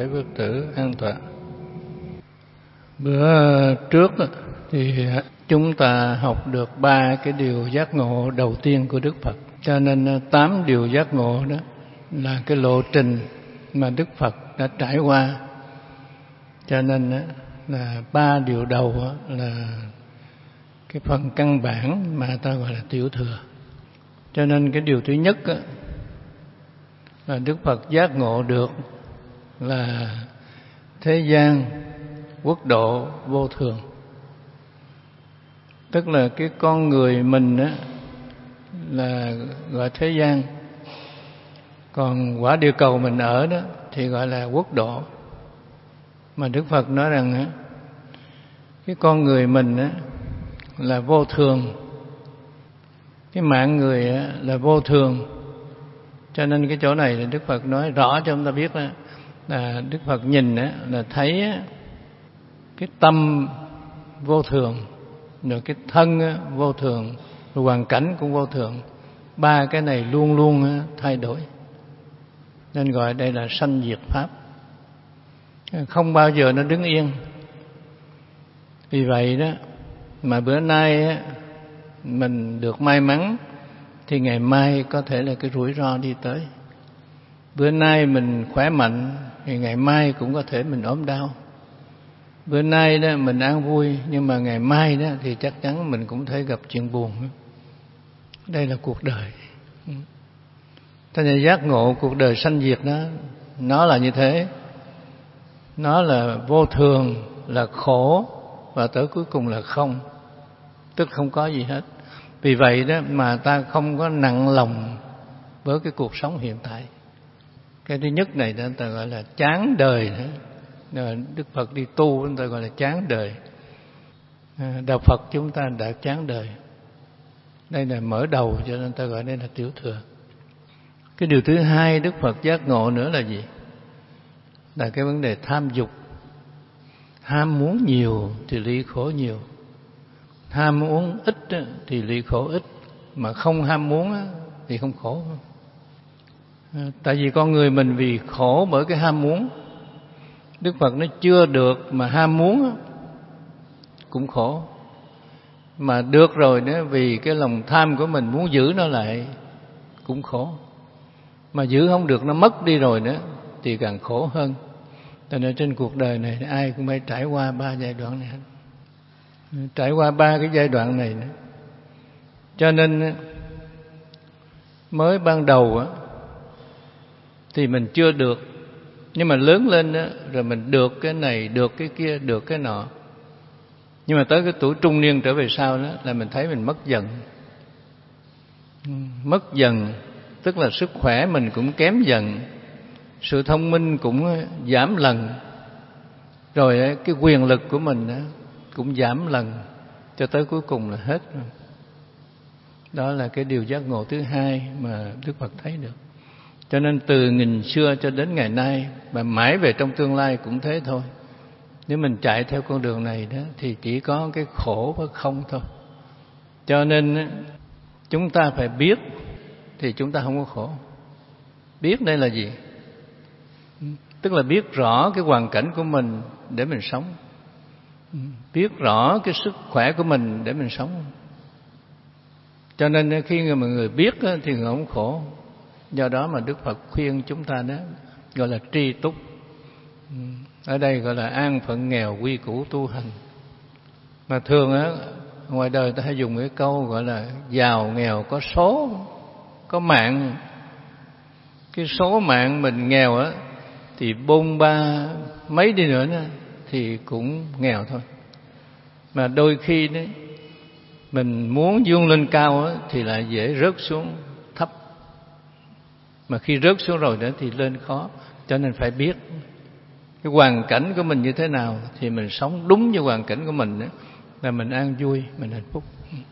thể Phật tử an toàn. Bữa trước thì chúng ta học được 3 cái điều giác ngộ đầu tiên của Đức Phật. Cho nên 8 điều giác ngộ đó là cái lộ trình mà Đức Phật đã trải qua. Cho nên là 3 điều đầu là cái phần căn bản mà ta gọi là tiểu thừa. Cho nên cái điều thứ nhất là Đức Phật giác ngộ được là thế gian quốc độ vô thường. Tức là cái con người mình là gọi thế gian, còn quả địa cầu mình ở đó thì gọi là quốc độ. Mà Đức Phật nói rằng cái con người mình là vô thường, cái mạng người là vô thường. Cho nên cái chỗ này là Đức Phật nói rõ cho chúng ta biết là Đức Phật nhìn là thấy cái tâm vô thường, rồi cái thân vô thường, rồi hoàn cảnh cũng vô thường. 3 cái này luôn luôn thay đổi, nên gọi đây là sanh diệt pháp, không bao giờ nó đứng yên. Vì vậy đó mà bữa nay mình được may mắn thì ngày mai có thể là cái rủi ro đi tới. Bữa nay mình khỏe mạnh thì ngày mai cũng có thể mình ốm đau. Bữa nay đó mình an vui, nhưng mà ngày mai đó thì chắc chắn mình cũng thể gặp chuyện buồn. Đây là cuộc đời. Thế nên giác ngộ cuộc đời sanh diệt đó, nó là như thế. Nó là vô thường, là khổ, và tới cuối cùng là không, tức không có gì hết. Vì vậy đó mà ta không có nặng lòng với cái cuộc sống hiện tại. Cái thứ nhất này đó ta gọi là chán đời. Đức Phật đi tu chúng ta gọi là chán đời. Đạo Phật chúng ta đã chán đời. Đây là mở đầu, cho nên ta gọi đây là tiểu thừa. Cái điều thứ hai Đức Phật giác ngộ nữa là gì? Là cái vấn đề tham dục. Ham muốn nhiều thì ly khổ nhiều, ham muốn ít thì ly khổ ít, mà không ham muốn thì không khổ. Tại vì con người mình vì khổ bởi cái ham muốn. Đức Phật nói chưa được mà ham muốn cũng khổ, mà được rồi đó vì cái lòng tham của mình muốn giữ nó lại cũng khổ, mà giữ không được nó mất đi rồi nữa thì càng khổ hơn. Cho nên trên cuộc đời này ai cũng phải trải qua 3 giai đoạn này hết. Trải qua 3 cái giai đoạn này nữa. Cho nên mới ban đầu thì mình chưa được, nhưng mà lớn lên rồi mình được cái này, được cái kia, được cái nọ. Nhưng mà tới cái tuổi trung niên trở về sau đó là mình thấy mình mất dần. Mất dần tức là sức khỏe mình cũng kém dần, sự thông minh cũng giảm lần, rồi cái quyền lực của mình cũng giảm lần, cho tới cuối cùng là hết. Đó là cái điều giác ngộ thứ hai mà Đức Phật thấy được. Cho nên từ nghìn xưa cho đến ngày nay và mãi về trong tương lai cũng thế thôi. Nếu mình chạy theo con đường này đó thì chỉ có cái khổ và không thôi. Cho nên chúng ta phải biết thì chúng ta không có khổ. Biết đây là gì? Tức là biết rõ cái hoàn cảnh của mình để mình sống, biết rõ cái sức khỏe của mình để mình sống. Cho nên khi mà người biết thì người không khổ. Do đó mà Đức Phật khuyên chúng ta đó gọi là tri túc. Ở đây gọi là an phận nghèo quy củ tu hành. Mà thường ngoài đời ta hay dùng cái câu gọi là giàu nghèo có số, có mạng. Cái số mạng mình nghèo thì bôn ba mấy đi nữa thì cũng nghèo thôi. Mà đôi khi đấy mình muốn vươn lên cao thì lại dễ rớt xuống thấp. Mà khi rớt xuống rồi đó thì lên khó. Cho nên phải biết cái hoàn cảnh của mình như thế nào thì mình sống đúng với hoàn cảnh của mình là mình an vui, mình hạnh phúc.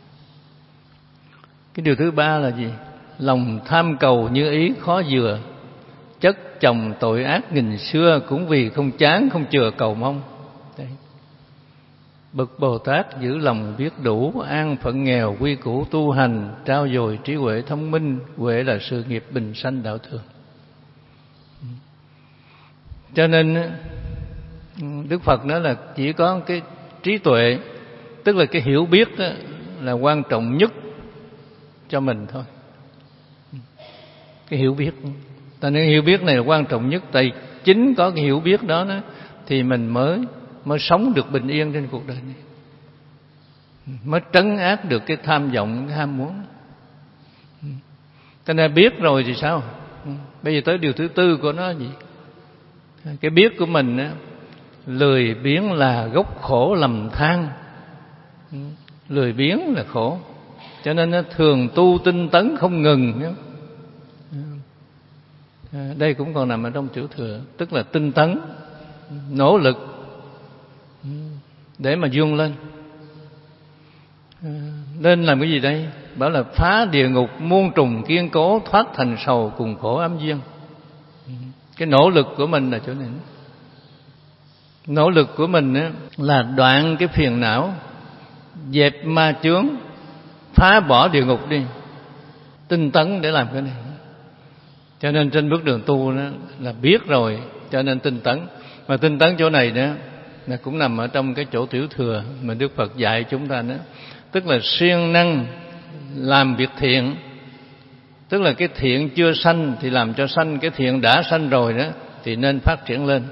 Cái điều thứ ba là gì? Lòng tham cầu như ý khó dừa, chất chồng tội ác nghìn xưa, cũng vì không chán không chừa cầu mong. Đấy. Bậc Bồ Tát giữ lòng biết đủ, an phận nghèo quy củ tu hành, trao dồi trí huệ thông minh. Huệ là sự nghiệp bình sanh đạo thường. Cho nên Đức Phật nói là chỉ có cái trí tuệ, tức là cái hiểu biết đó, là quan trọng nhất cho mình thôi. Cái hiểu biết, ta nói hiểu biết này là quan trọng nhất. Tại chính có cái hiểu biết đó, thì mình mới sống được bình yên trên cuộc đời này, mới trấn áp được cái tham vọng, cái ham muốn. Cho nên biết rồi thì sao? Bây giờ tới điều thứ tư của nó là gì? Cái biết của mình á, lười biếng là gốc khổ lầm than. Lười biếng là khổ, cho nên nó thường tu tinh tấn không ngừng. Đây cũng còn nằm ở trong tiểu thừa, tức là tinh tấn, nỗ lực để mà vươn lên. Nên làm cái gì đây? Bảo là phá địa ngục muôn trùng kiên cố, thoát thành sầu cùng khổ ám duyên. Cái nỗ lực của mình là chỗ này. Nỗ lực của mình là đoạn cái phiền não, dẹp ma chướng, phá bỏ địa ngục đi. Tinh tấn để làm cái này. Cho nên trên bước đường tu đó là biết rồi, cho nên tinh tấn. Mà tinh tấn chỗ này đó là cũng nằm ở trong cái chỗ tiểu thừa mà Đức Phật dạy chúng ta đó, tức là siêng năng làm việc thiện. Tức là cái thiện chưa sanh thì làm cho sanh, cái thiện đã sanh rồi đó thì nên phát triển lên.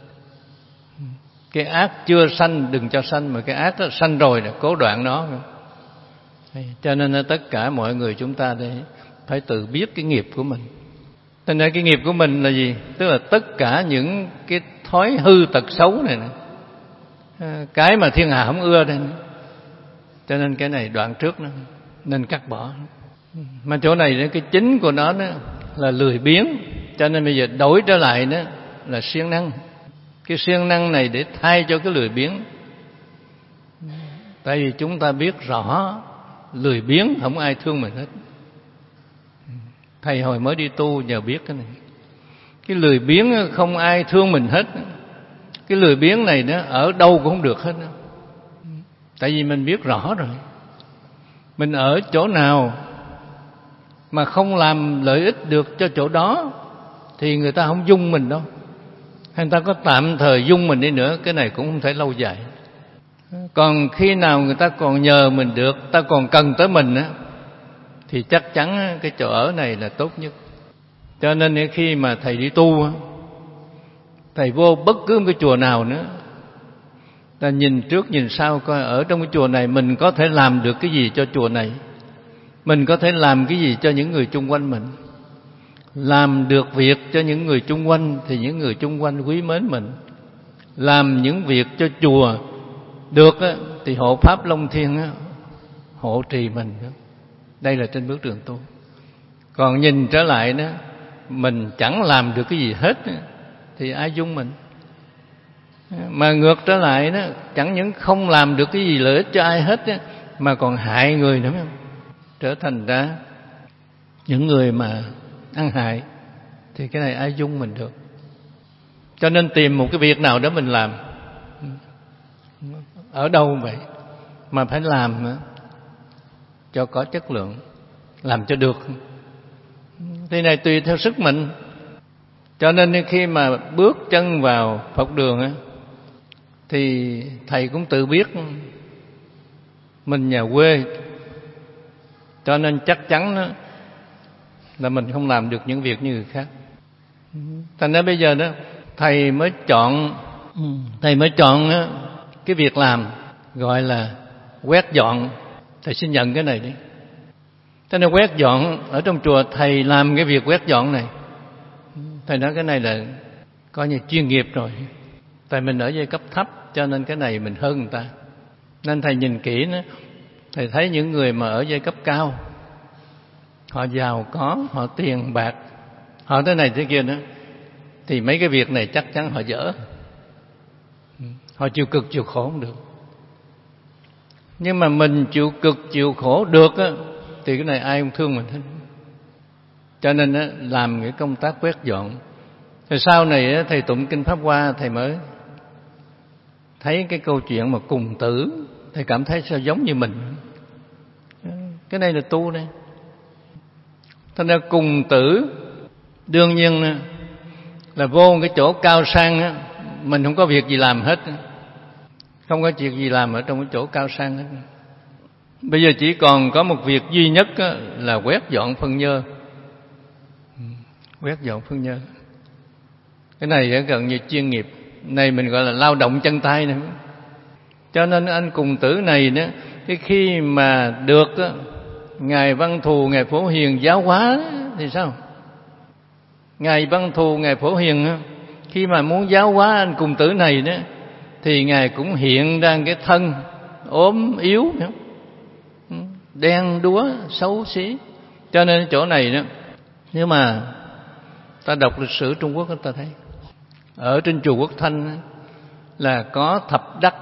Cái ác chưa sanh đừng cho sanh, mà cái ác đó sanh rồi là cố đoạn nó. Cho nên tất cả mọi người chúng ta đây phải tự biết cái nghiệp của mình. Cho nên cái nghiệp của mình là gì? Tức là tất cả những cái thói hư tật xấu này nè, cái mà thiên hạ không ưa đây. Cho nên cái này đoạn trước nó nên cắt bỏ. Mà chỗ này cái chính của nó là lười biếng. Cho nên bây giờ đổi trở lại đó là siêng năng. Cái siêng năng này để thay cho cái lười biếng. Tại vì chúng ta biết rõ lười biếng không ai thương mình hết. Thầy hồi mới đi tu nhờ biết cái này. Cái lười biếng không ai thương mình hết. Cái lười biếng này nó ở đâu cũng không được hết. Tại vì mình biết rõ rồi. Mình ở chỗ nào mà không làm lợi ích được cho chỗ đó thì người ta không dung mình đâu. Hay người ta có tạm thời dung mình đi nữa, cái này cũng không thể lâu dài. Còn khi nào người ta còn nhờ mình được, ta còn cần tới mình á, thì chắc chắn cái chỗ ở này là tốt nhất. Cho nên khi mà thầy đi tu, thầy vô bất cứ một cái chùa nào nữa, ta nhìn trước nhìn sau coi ở trong cái chùa này mình có thể làm được cái gì cho chùa này, mình có thể làm cái gì cho những người chung quanh mình. Làm được việc cho những người chung quanh thì những người chung quanh quý mến mình. Làm những việc cho chùa được thì hộ pháp Long Thiên hộ trì mình. Đây là trên bước đường tu. Còn nhìn trở lại đó, mình chẳng làm được cái gì hết thì ai dung mình. Mà ngược trở lại đó, chẳng những không làm được cái gì lợi ích cho ai hết mà còn hại người nữa, trở thành ra những người mà ăn hại, thì cái này ai dung mình được. Cho nên tìm một cái việc nào đó mình làm, ở đâu vậy, mà phải làm cho có chất lượng, làm cho được. Thế này tùy theo sức mình. Cho nên khi mà bước chân vào Phật đường thì thầy cũng tự biết mình nhà quê, cho nên chắc chắn là mình không làm được những việc như người khác. Thành ra bây giờ đó thầy mới chọn cái việc làm gọi là quét dọn. Thầy xin nhận cái này đi. Cho nên quét dọn ở trong chùa, thầy làm cái việc quét dọn này. Thầy nói cái này là coi như chuyên nghiệp rồi. Tại mình ở giai cấp thấp cho nên cái này mình hơn người ta. Nên thầy nhìn kỹ nữa, thầy thấy những người mà ở giai cấp cao, họ giàu có, họ tiền bạc, họ thế này thế kia nữa, thì mấy cái việc này chắc chắn họ dở. Họ chịu cực chịu khổ không được. Nhưng mà mình chịu cực chịu khổ được thì cái này ai không thương mình hết. Cho nên làm cái công tác quét dọn. Rồi sau này thầy tụng Kinh Pháp Hoa, thầy mới thấy cái câu chuyện mà cùng tử, thầy cảm thấy sao giống như mình. Cái này là tu đây. Thành ra cùng tử đương nhiên là vô cái chỗ cao sang á, mình không có việc gì làm hết, không có việc gì làm ở trong cái chỗ cao sang hết. Bây giờ chỉ còn có một việc duy nhất á, là quét dọn phân nhơ. Quét dọn phân nhơ, cái này gần như chuyên nghiệp, này mình gọi là lao động chân tay nữa. Cho nên anh Cùng Tử này đó, cái khi mà được á, ngài Văn Thù, ngài Phổ Hiền giáo hóa thì sao? Ngài Văn Thù, ngài Phổ Hiền á, khi mà muốn giáo hóa anh Cùng Tử này đó, thì ngài cũng hiện ra cái thân ốm yếu nữa, đen đúa xấu xí. Cho nên chỗ này đó, nếu mà ta đọc lịch sử Trung Quốc ta thấy ở trên chùa Quốc Thanh là có Thập Đắc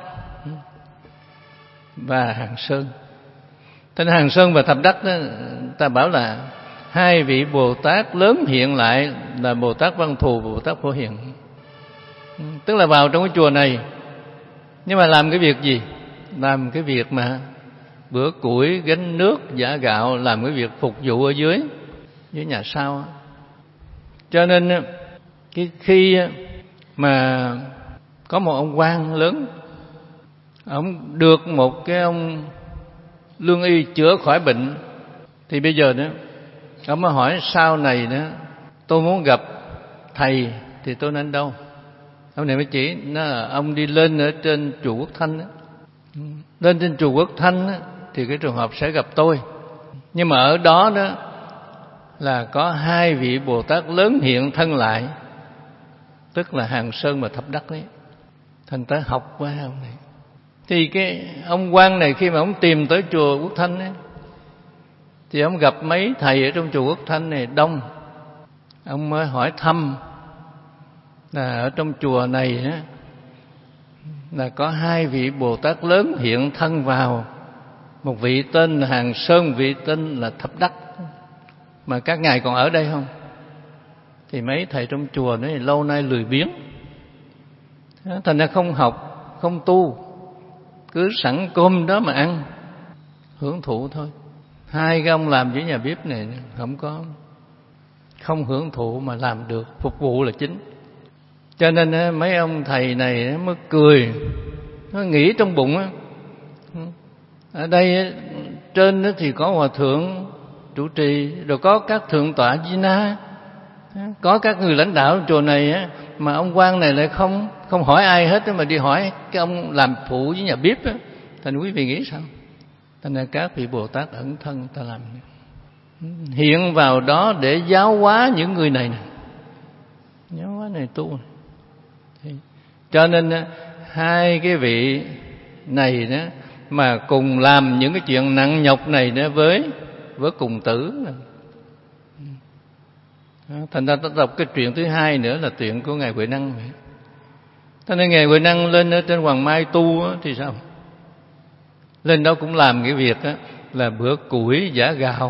và Hàng Sơn. Tên Hàng Sơn và Thập Đắc đó, ta bảo là hai vị Bồ Tát lớn hiện lại là Bồ Tát Văn Thù và Bồ Tát Phổ Hiền. Tức là vào trong cái chùa này, nhưng mà làm cái việc gì? Làm cái việc mà bữa củi, gánh nước, giã gạo, làm cái việc phục vụ ở dưới nhà sau. Cho nên khi mà có một ông quan lớn, ông được một cái ông lương y chữa khỏi bệnh, thì bây giờ đó ông mới hỏi sau này đó tôi muốn gặp thầy thì tôi nên đâu? Ông này mới chỉ nó là ông đi lên ở trên chùa Quốc Thanh đó. Lên trên chùa Quốc Thanh đó, thì cái trường hợp sẽ gặp tôi. Nhưng mà ở đó đó là có hai vị Bồ Tát lớn hiện thân lại, tức là Hàng Sơn và Thập Đắc đấy. Thành tới học với ông này. Thì cái ông quan này khi mà ông tìm tới chùa Quốc Thanh ấy, thì ông gặp mấy thầy ở trong chùa Quốc Thanh này đông. Ông mới hỏi thăm là ở trong chùa này á, là có hai vị Bồ Tát lớn hiện thân vào, một vị tên là Hàng Sơn, một vị tên là Thập Đắc, mà các ngài còn ở đây không? Thì mấy thầy trong chùa nói lâu nay lười biếng, thành ra không học, không tu, cứ sẵn cơm đó mà ăn, hưởng thụ thôi. Hai cái ông làm với nhà bếp này không hưởng thụ mà làm được, phục vụ là chính. Cho nên mấy ông thầy này mới cười, nó nghĩ trong bụng á, ở đây trên thì có hòa thượng chủ trì, rồi có các thượng tọa Di Na, có các người lãnh đạo chùa này á, mà ông quan này lại không hỏi ai hết, mà đi hỏi cái ông làm phụ với nhà bếp á. Thành quý vị nghĩ sao? Thành ra các vị Bồ Tát ẩn thân ta làm hiện vào đó để giáo hóa những người này nè, giáo hóa này tu này. Cho nên hai cái vị này đó mà cùng làm những cái chuyện nặng nhọc này đó với Cùng Tử. Thành ra ta đọc cái chuyện thứ hai nữa là chuyện của ngài Huệ Năng. Cho nên ngài Huệ Năng lên ở trên Hoàng Mai tu thì sao? Lên đó cũng làm cái việc đó, là bữa củi giã gạo.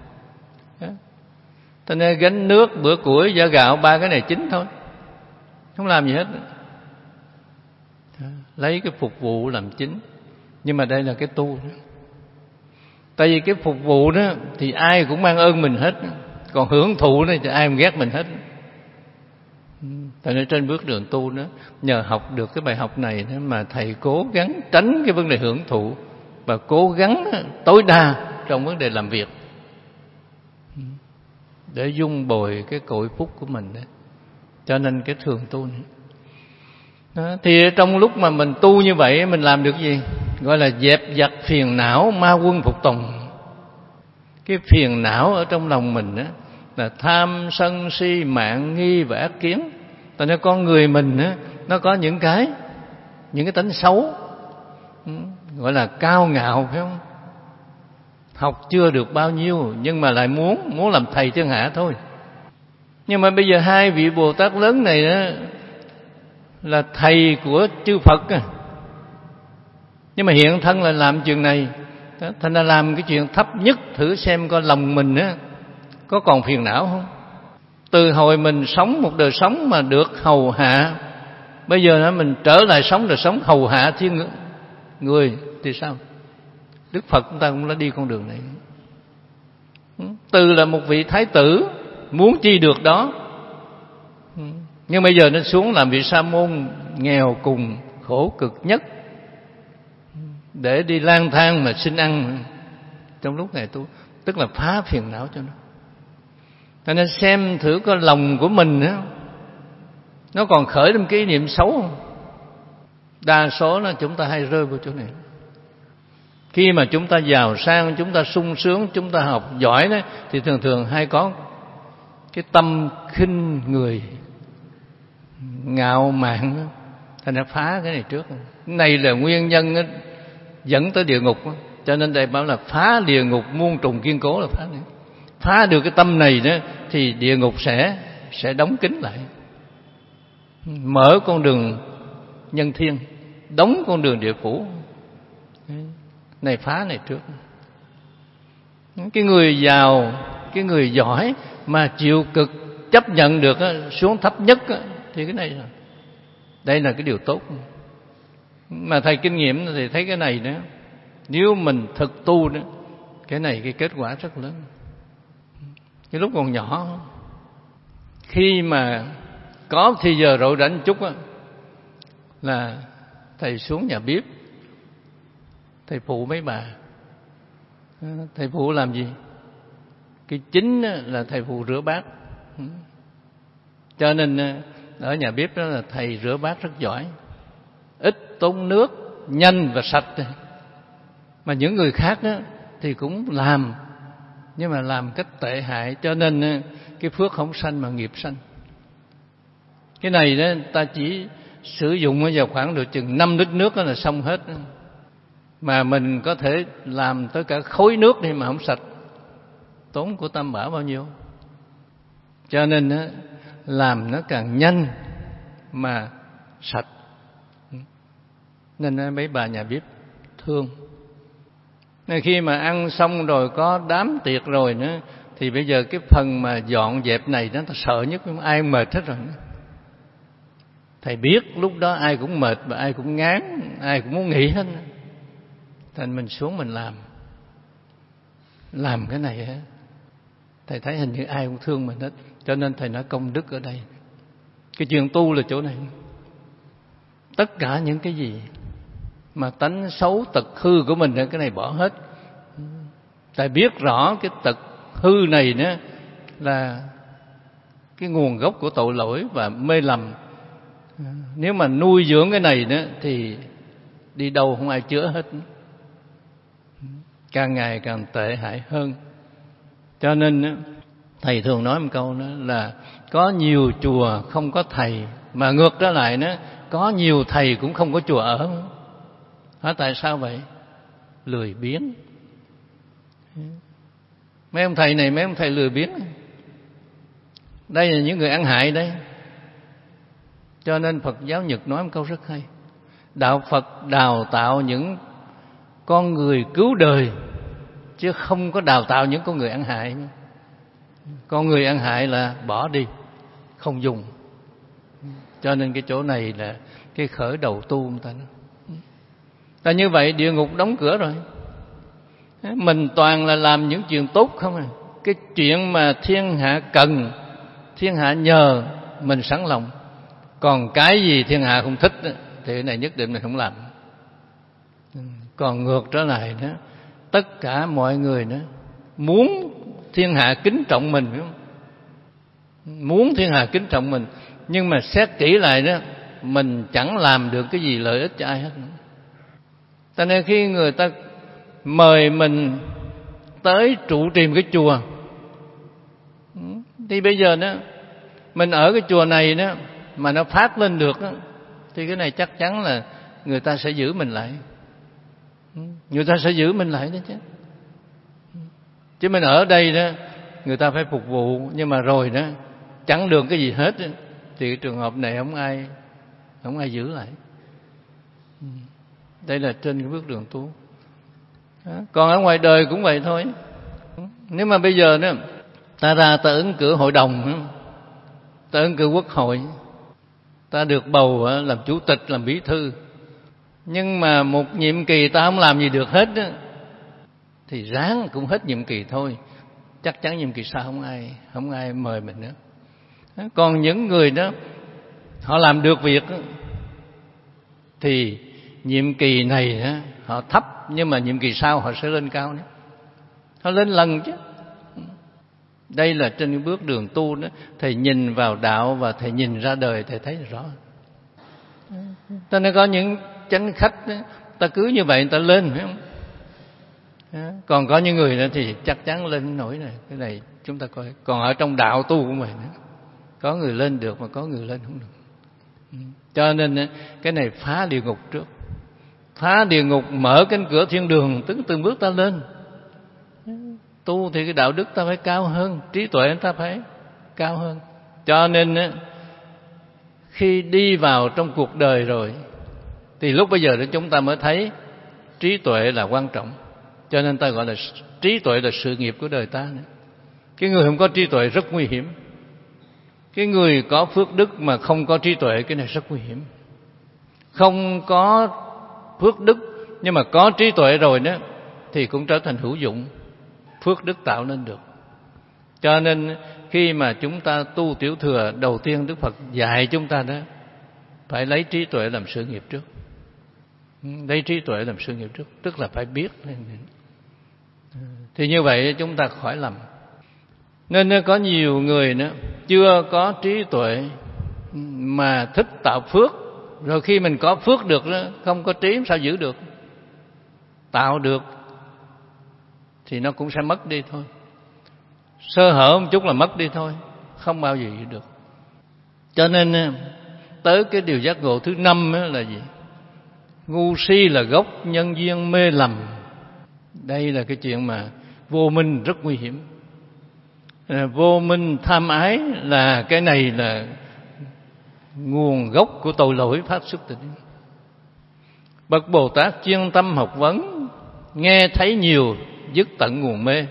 Cho nên gánh nước, bữa củi, giã gạo, ba cái này chính thôi, không làm gì hết. Lấy cái phục vụ làm chính. Nhưng mà đây là cái tu đó. Tại vì cái phục vụ đó thì ai cũng mang ơn mình hết, còn hưởng thụ đó thì ai cũng ghét mình hết. Tại nên trên bước đường tu đó, nhờ học được cái bài học này đó, mà thầy cố gắng tránh cái vấn đề hưởng thụ và cố gắng tối đa trong vấn đề làm việc để dung bồi cái cội phúc của mình đó. Cho nên cái thường tu này đó, thì trong lúc mà mình tu như vậy, mình làm được gì? Gọi là dẹp giặt phiền não, ma quân phục tùng. Cái phiền não ở trong lòng mình đó là tham sân si mạn nghi và ác kiến. Tại nên con người mình đó, nó có những cái tánh xấu, gọi là cao ngạo, phải không? Học chưa được bao nhiêu nhưng mà lại muốn làm thầy thiên hạ thôi. Nhưng mà bây giờ hai vị Bồ Tát lớn này đó là thầy của chư Phật à. Nhưng mà hiện thân là làm chuyện này đó, thành ra làm cái chuyện thấp nhất, thử xem coi lòng mình á có còn phiền não không. Từ hồi mình sống một đời sống mà được hầu hạ, bây giờ đó mình trở lại sống đời sống hầu hạ thiên người thì sao? Đức Phật chúng ta cũng đã đi con đường này. Từ là một vị thái tử muốn chi được đó, Nhưng bây giờ nó xuống làm vị sa môn nghèo cùng khổ cực nhất, để đi lang thang mà xin ăn trong lúc này tu, tức là phá phiền não cho nó. Cho nên xem thử có lòng của mình á, nó còn khởi lên cái ý niệm xấu không? Đa số là chúng ta hay rơi vào chỗ này. Khi mà chúng ta giàu sang, chúng ta sung sướng, chúng ta học giỏi đó, thì thường thường hay có cái tâm khinh người, ngạo mạn đó. Thành ra phá cái này trước. Cái này là nguyên nhân đó, dẫn tới địa ngục đó. Cho nên đây bảo là phá địa ngục muôn trùng kiên cố là phá này. Phá được cái tâm này đó thì địa ngục sẽ đóng kín lại, mở con đường nhân thiên, đóng con đường địa phủ. Này phá này trước. Cái người giàu, cái người giỏi mà chịu cực chấp nhận được xuống thấp nhất thì cái này là, đây là cái điều tốt. Mà thầy kinh nghiệm thì thấy cái này nữa, nếu mình thực tu đó, cái này cái kết quả rất lớn. Cái lúc còn nhỏ, khi mà có thì giờ rỗi rảnh chút á, là thầy xuống nhà bếp, thầy phụ mấy bà. Thầy phụ làm gì? Cái chính là thầy phụ rửa bát. Cho nên ở nhà bếp đó là thầy rửa bát rất giỏi, ít tốn nước, nhanh và sạch. Mà những người khác đó thì cũng làm, nhưng mà làm cách tệ hại, cho nên cái phước không sanh mà nghiệp sanh. Cái này đó ta chỉ sử dụng vào khoảng được chừng 5 lít nước đó là xong hết. Mà mình có thể làm tới cả khối nước đi mà không sạch, tốn của Tam Bảo bao nhiêu. Cho nên làm nó càng nhanh mà sạch. Nên mấy bà nhà bếp thương. Nên khi mà ăn xong rồi có đám tiệc rồi nữa, thì bây giờ cái phần mà dọn dẹp này nó sợ nhất, ai mệt hết rồi. Thầy biết lúc đó ai cũng mệt và ai cũng ngán, ai cũng muốn nghỉ hết. Thành mình xuống mình làm cái này á, thầy thấy hình như ai cũng thương mình hết. Cho nên thầy nói công đức ở đây. Cái chuyện tu là chỗ này. Tất cả những cái gì mà tánh xấu tật hư của mình, cái này bỏ hết. Thầy biết rõ cái tật hư này nữa là cái nguồn gốc của tội lỗi và mê lầm. Nếu mà nuôi dưỡng cái này nữa thì đi đâu không ai chữa hết, càng ngày càng tệ hại hơn. Cho nên thầy thường nói một câu đó là có nhiều chùa không có thầy, mà ngược trở lại nữa, có nhiều thầy cũng không có chùa ở. Hỏi tại sao vậy? Lười biếng. Mấy ông thầy này, mấy ông thầy lười biếng. Đây là những người ăn hại đây. Cho nên Phật giáo Nhật nói một câu rất hay: đạo Phật đào tạo những con người cứu đời, chứ không có đào tạo những con người ăn hại. Con người ăn hại là bỏ đi, không dùng. Cho nên cái chỗ này là cái khởi đầu tu người ta nói. Ta như vậy địa ngục đóng cửa rồi. Mình toàn là làm những chuyện tốt không à. Cái chuyện mà thiên hạ cần, thiên hạ nhờ, mình sẵn lòng. Còn cái gì thiên hạ không thích thì cái này nhất định mình không làm. Còn ngược trở lại đó, tất cả mọi người đó muốn thiên hạ kính trọng mình, phải không? Muốn thiên hạ kính trọng mình, nhưng mà xét kỹ lại đó, mình chẳng làm được cái gì lợi ích cho ai hết. Cho nên khi người ta mời mình tới trụ trì cái chùa, thì bây giờ đó mình ở cái chùa này đó mà nó phát lên được đó, thì cái này chắc chắn là người ta sẽ giữ mình lại. Người ta sẽ giữ mình lại đó chứ. Chứ mình ở đây đó, người ta phải phục vụ, nhưng mà rồi đó chẳng được cái gì hết đó, thì cái trường hợp này không ai giữ lại. Đây là trên cái bước đường tu. Còn ở ngoài đời cũng vậy thôi. Nếu mà bây giờ đó ta ra ta ứng cử hội đồng, ta ứng cử quốc hội, ta được bầu làm chủ tịch, làm bí thư, nhưng mà một nhiệm kỳ ta không làm gì được hết đó, thì ráng cũng hết nhiệm kỳ thôi. Chắc chắn nhiệm kỳ sau không ai mời mình nữa. Còn những người đó họ làm được việc thì nhiệm kỳ này họ thấp, nhưng mà nhiệm kỳ sau họ sẽ lên cao nữa. Họ lên lần chứ. Đây là trên cái bước đường tu đó, thầy nhìn vào đạo và thầy nhìn ra đời, thầy thấy rõ. Ta nên có những chánh khách đó, ta cứ như vậy ta lên, phải không? Còn có những người nữa thì chắc chắn lên nổi này. Cái này chúng ta coi. Còn ở trong đạo tu của mình có người lên được mà có người lên không được. Cho nên cái này phá địa ngục trước. Phá địa ngục, mở cánh cửa thiên đường, tức từng bước ta lên. Tu thì cái đạo đức ta phải cao hơn, trí tuệ ta phải cao hơn. Cho nên khi đi vào trong cuộc đời rồi thì lúc bây giờ đó chúng ta mới thấy trí tuệ là quan trọng. Cho nên ta gọi là trí tuệ là sự nghiệp của đời ta nữa. Cái người không có trí tuệ rất nguy hiểm. Cái người có phước đức mà không có trí tuệ, cái này rất nguy hiểm. Không có phước đức nhưng mà có trí tuệ rồi đó thì cũng trở thành hữu dụng. Phước đức tạo nên được. Cho nên khi mà chúng ta tu tiểu thừa, đầu tiên Đức Phật dạy chúng ta đó phải lấy trí tuệ làm sự nghiệp trước. Lấy trí tuệ làm sự nghiệp trước, tức là phải biết. Thì như vậy chúng ta khỏi lầm. Nên có nhiều người nữa chưa có trí tuệ mà thích tạo phước, rồi khi mình có phước được đó, không có trí sao giữ được. Tạo được thì nó cũng sẽ mất đi thôi. Sơ hở một chút là mất đi thôi, không bao giờ giữ được. Cho nên tới cái điều giác ngộ thứ 5 là gì? Ngu si là gốc nhân duyên mê lầm. Đây là cái chuyện mà vô minh rất nguy hiểm. Vô minh tham ái là cái này là nguồn gốc của tội lỗi phát xuất từ đây. Bậc Bồ Tát chuyên tâm học vấn, nghe thấy nhiều dứt tận nguồn mê,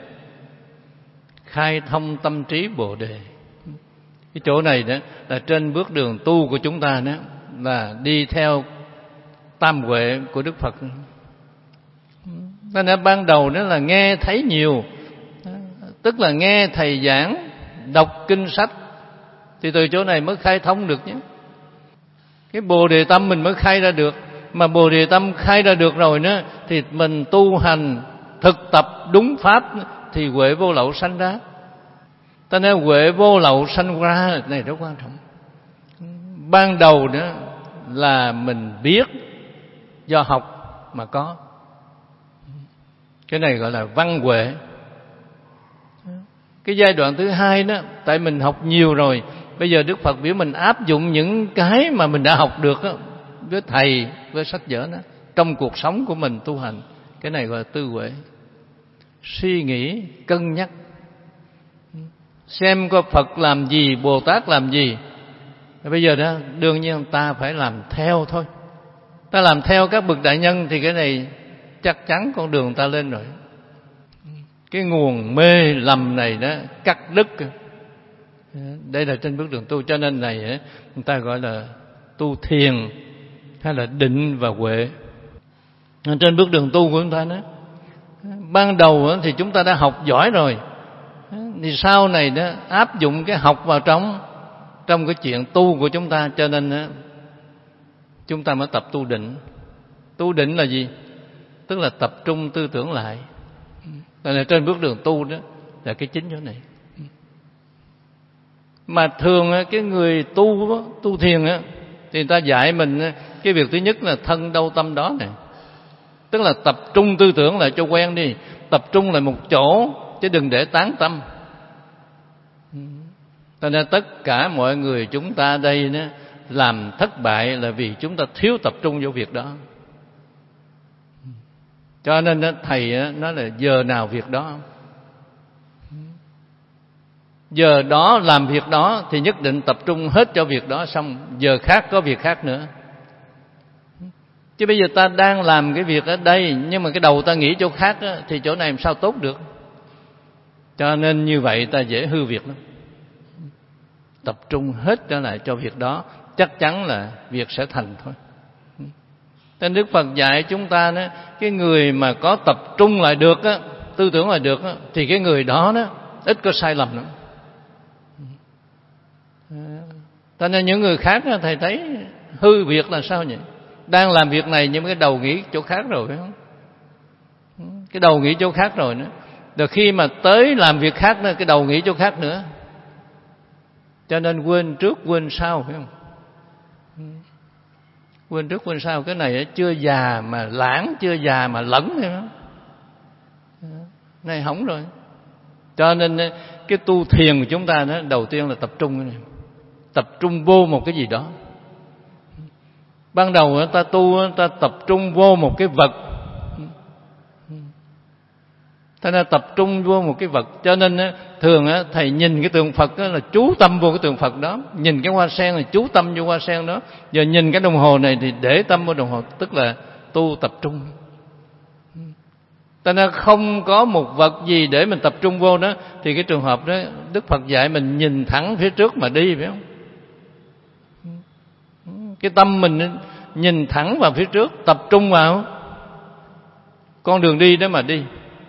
khai thông tâm trí Bồ Đề. Cái chỗ này đó là trên bước đường tu của chúng ta đó, là đi theo tam huệ của Đức Phật. Nên ban đầu đó là nghe thấy nhiều, tức là nghe thầy giảng, đọc kinh sách, thì từ chỗ này mới khai thông được nhé. Cái Bồ Đề tâm mình mới khai ra được. Mà Bồ Đề tâm khai ra được rồi đó thì mình tu hành thực tập đúng pháp thì huệ vô lậu sanh ra. Ta nói huệ vô lậu sanh ra này rất quan trọng. Ban đầu đó là mình biết do học mà có. Cái này gọi là văn huệ. Cái giai đoạn thứ hai đó, tại mình học nhiều rồi, bây giờ Đức Phật biểu mình áp dụng những cái mà mình đã học được đó, với thầy, với sách vở đó, trong cuộc sống của mình tu hành. Cái này gọi là tư huệ. Suy nghĩ, cân nhắc, xem coi Phật làm gì, Bồ Tát làm gì. Bây giờ đó đương nhiên ta phải làm theo thôi. Ta làm theo các bậc đại nhân thì cái này chắc chắn con đường ta lên rồi. Cái nguồn mê lầm này đó cắt đứt. Đây là trên bước đường tu. Cho nên này người ta gọi là tu thiền hay là định và huệ. Trên bước đường tu của chúng ta đó, ban đầu thì chúng ta đã học giỏi rồi, thì sau này đó áp dụng cái học vào trong cái chuyện tu của chúng ta. Cho nên chúng ta mới tập tu định. Tu định là gì? Tức là tập trung tư tưởng lại. Nên là trên bước đường tu đó là cái chính chỗ này. Mà thường cái người tu thiền thì người ta dạy mình cái việc thứ nhất là thân đâu tâm đó này. Tức là tập trung tư tưởng lại cho quen đi. Tập trung lại một chỗ chứ đừng để tán tâm. Cho nên tất cả mọi người chúng ta đây đó, làm thất bại là vì chúng ta thiếu tập trung vào việc đó. Cho nên thầy nói là giờ nào việc đó. Giờ đó làm việc đó thì nhất định tập trung hết cho việc đó, xong giờ khác có việc khác nữa. Chứ bây giờ ta đang làm cái việc ở đây nhưng mà cái đầu ta nghĩ chỗ khác thì chỗ này làm sao tốt được. Cho nên như vậy ta dễ hư việc lắm. Tập trung hết trở lại cho việc đó, chắc chắn là việc sẽ thành thôi. Nên Đức Phật dạy chúng ta đó, cái người mà có tập trung lại được tư tưởng lại được thì cái người đó ít có sai lầm lắm. Cho nên những người khác đó, thầy thấy hư việc là sao nhỉ? Đang làm việc này nhưng cái đầu nghĩ chỗ khác rồi, phải không? Cái đầu nghĩ chỗ khác rồi nữa. Rồi khi mà tới làm việc khác nữa, cái đầu nghĩ chỗ khác nữa. Cho nên quên trước quên sau, phải không? Quên trước quên sau. Cái này chưa già mà lãng, chưa già mà lẫn, phải không? Này hỏng rồi. Cho nên cái tu thiền của chúng ta đó, đầu tiên là tập trung cái này. Tập trung vô một cái gì đó. Ban đầu ta tu, ta tập trung vô một cái vật. Ta đã tập trung vô một cái vật. Cho nên thường thầy nhìn cái tượng Phật là chú tâm vô cái tượng Phật đó. Nhìn cái hoa sen là chú tâm vô hoa sen đó. Giờ nhìn cái đồng hồ này thì để tâm vô đồng hồ. Tức là tu tập trung. Ta nên không có một vật gì để mình tập trung vô đó. Thì cái trường hợp đó Đức Phật dạy mình nhìn thẳng phía trước mà đi, phải không? Cái tâm mình nhìn thẳng vào phía trước, tập trung vào con đường đi đó mà đi.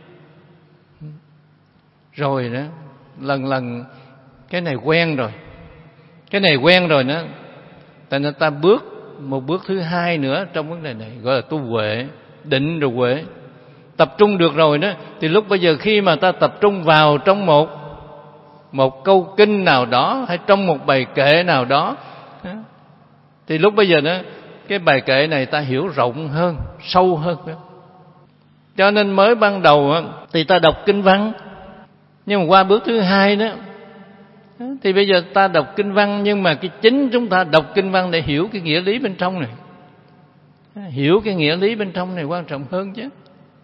Rồi đó, lần lần cái này quen rồi. Cái này quen rồi đó. Tại nên ta bước một bước thứ hai nữa trong vấn đề này, gọi là tu huệ, định rồi huệ. Tập trung được rồi đó, thì lúc bây giờ khi mà ta tập trung vào trong một câu kinh nào đó, hay trong một bài kệ nào đó, thì lúc bây giờ đó, cái bài kệ này ta hiểu rộng hơn, sâu hơn. Cho nên mới ban đầu thì ta đọc kinh văn, nhưng mà qua bước thứ hai đó thì bây giờ ta đọc kinh văn, nhưng mà cái chính chúng ta đọc kinh văn để hiểu cái nghĩa lý bên trong này. Hiểu cái nghĩa lý bên trong này quan trọng hơn chứ.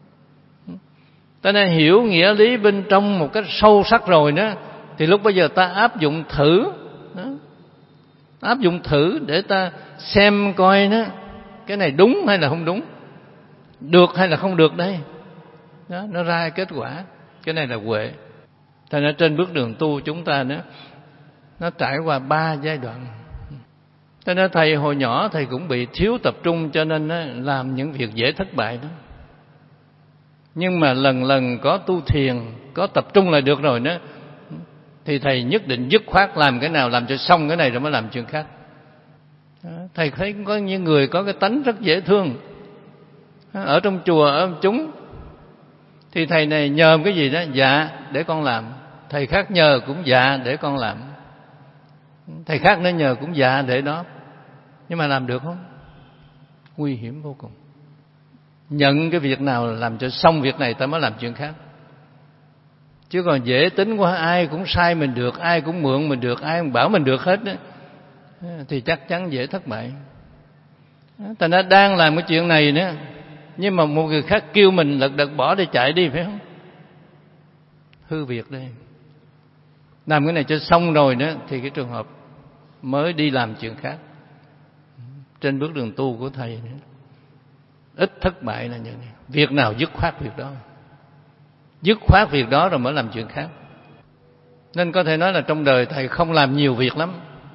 Ta nên hiểu nghĩa lý bên trong một cách sâu sắc rồi đó, thì lúc bây giờ ta áp dụng thử đó. Áp dụng thử để ta xem coi đó, cái này đúng hay là không đúng, được hay là không được đây đó, nó ra kết quả. Cái này là huệ. Thành ra trên bước đường tu chúng ta đó, nó trải qua 3 giai đoạn. Cho nên thầy hồi nhỏ thầy cũng bị thiếu tập trung, cho nên làm những việc dễ thất bại đó. Nhưng mà lần lần có tu thiền, có tập trung lại được rồi đó, thì thầy nhất định dứt khoát làm cái nào làm cho xong cái này rồi mới làm chuyện khác. Thầy thấy có những người có cái tánh rất dễ thương. Ở trong chùa, ở chúng, thì thầy này nhờ cái gì đó, dạ để con làm. Thầy khác nhờ cũng dạ để con làm. Thầy khác nó nhờ cũng dạ để đó. Nhưng mà làm được không? Nguy hiểm vô cùng. Nhận cái việc nào làm cho xong việc này ta mới làm chuyện khác. Chứ còn dễ tính quá, ai cũng sai mình được, ai cũng mượn mình được, ai cũng bảo mình được hết đó, thì chắc chắn dễ thất bại. Thành ra đang làm cái chuyện này nữa, nhưng mà một người khác kêu mình lật đật bỏ để chạy đi, phải không? Hư việc đây. Làm cái này cho xong rồi đó, thì cái trường hợp mới đi làm chuyện khác. Trên bước đường tu của thầy nữa, ít thất bại là như này. Việc nào dứt khoát việc đó. Dứt khoát việc đó rồi mới làm chuyện khác. Nên có thể nói là trong đời thầy không làm nhiều việc lắm,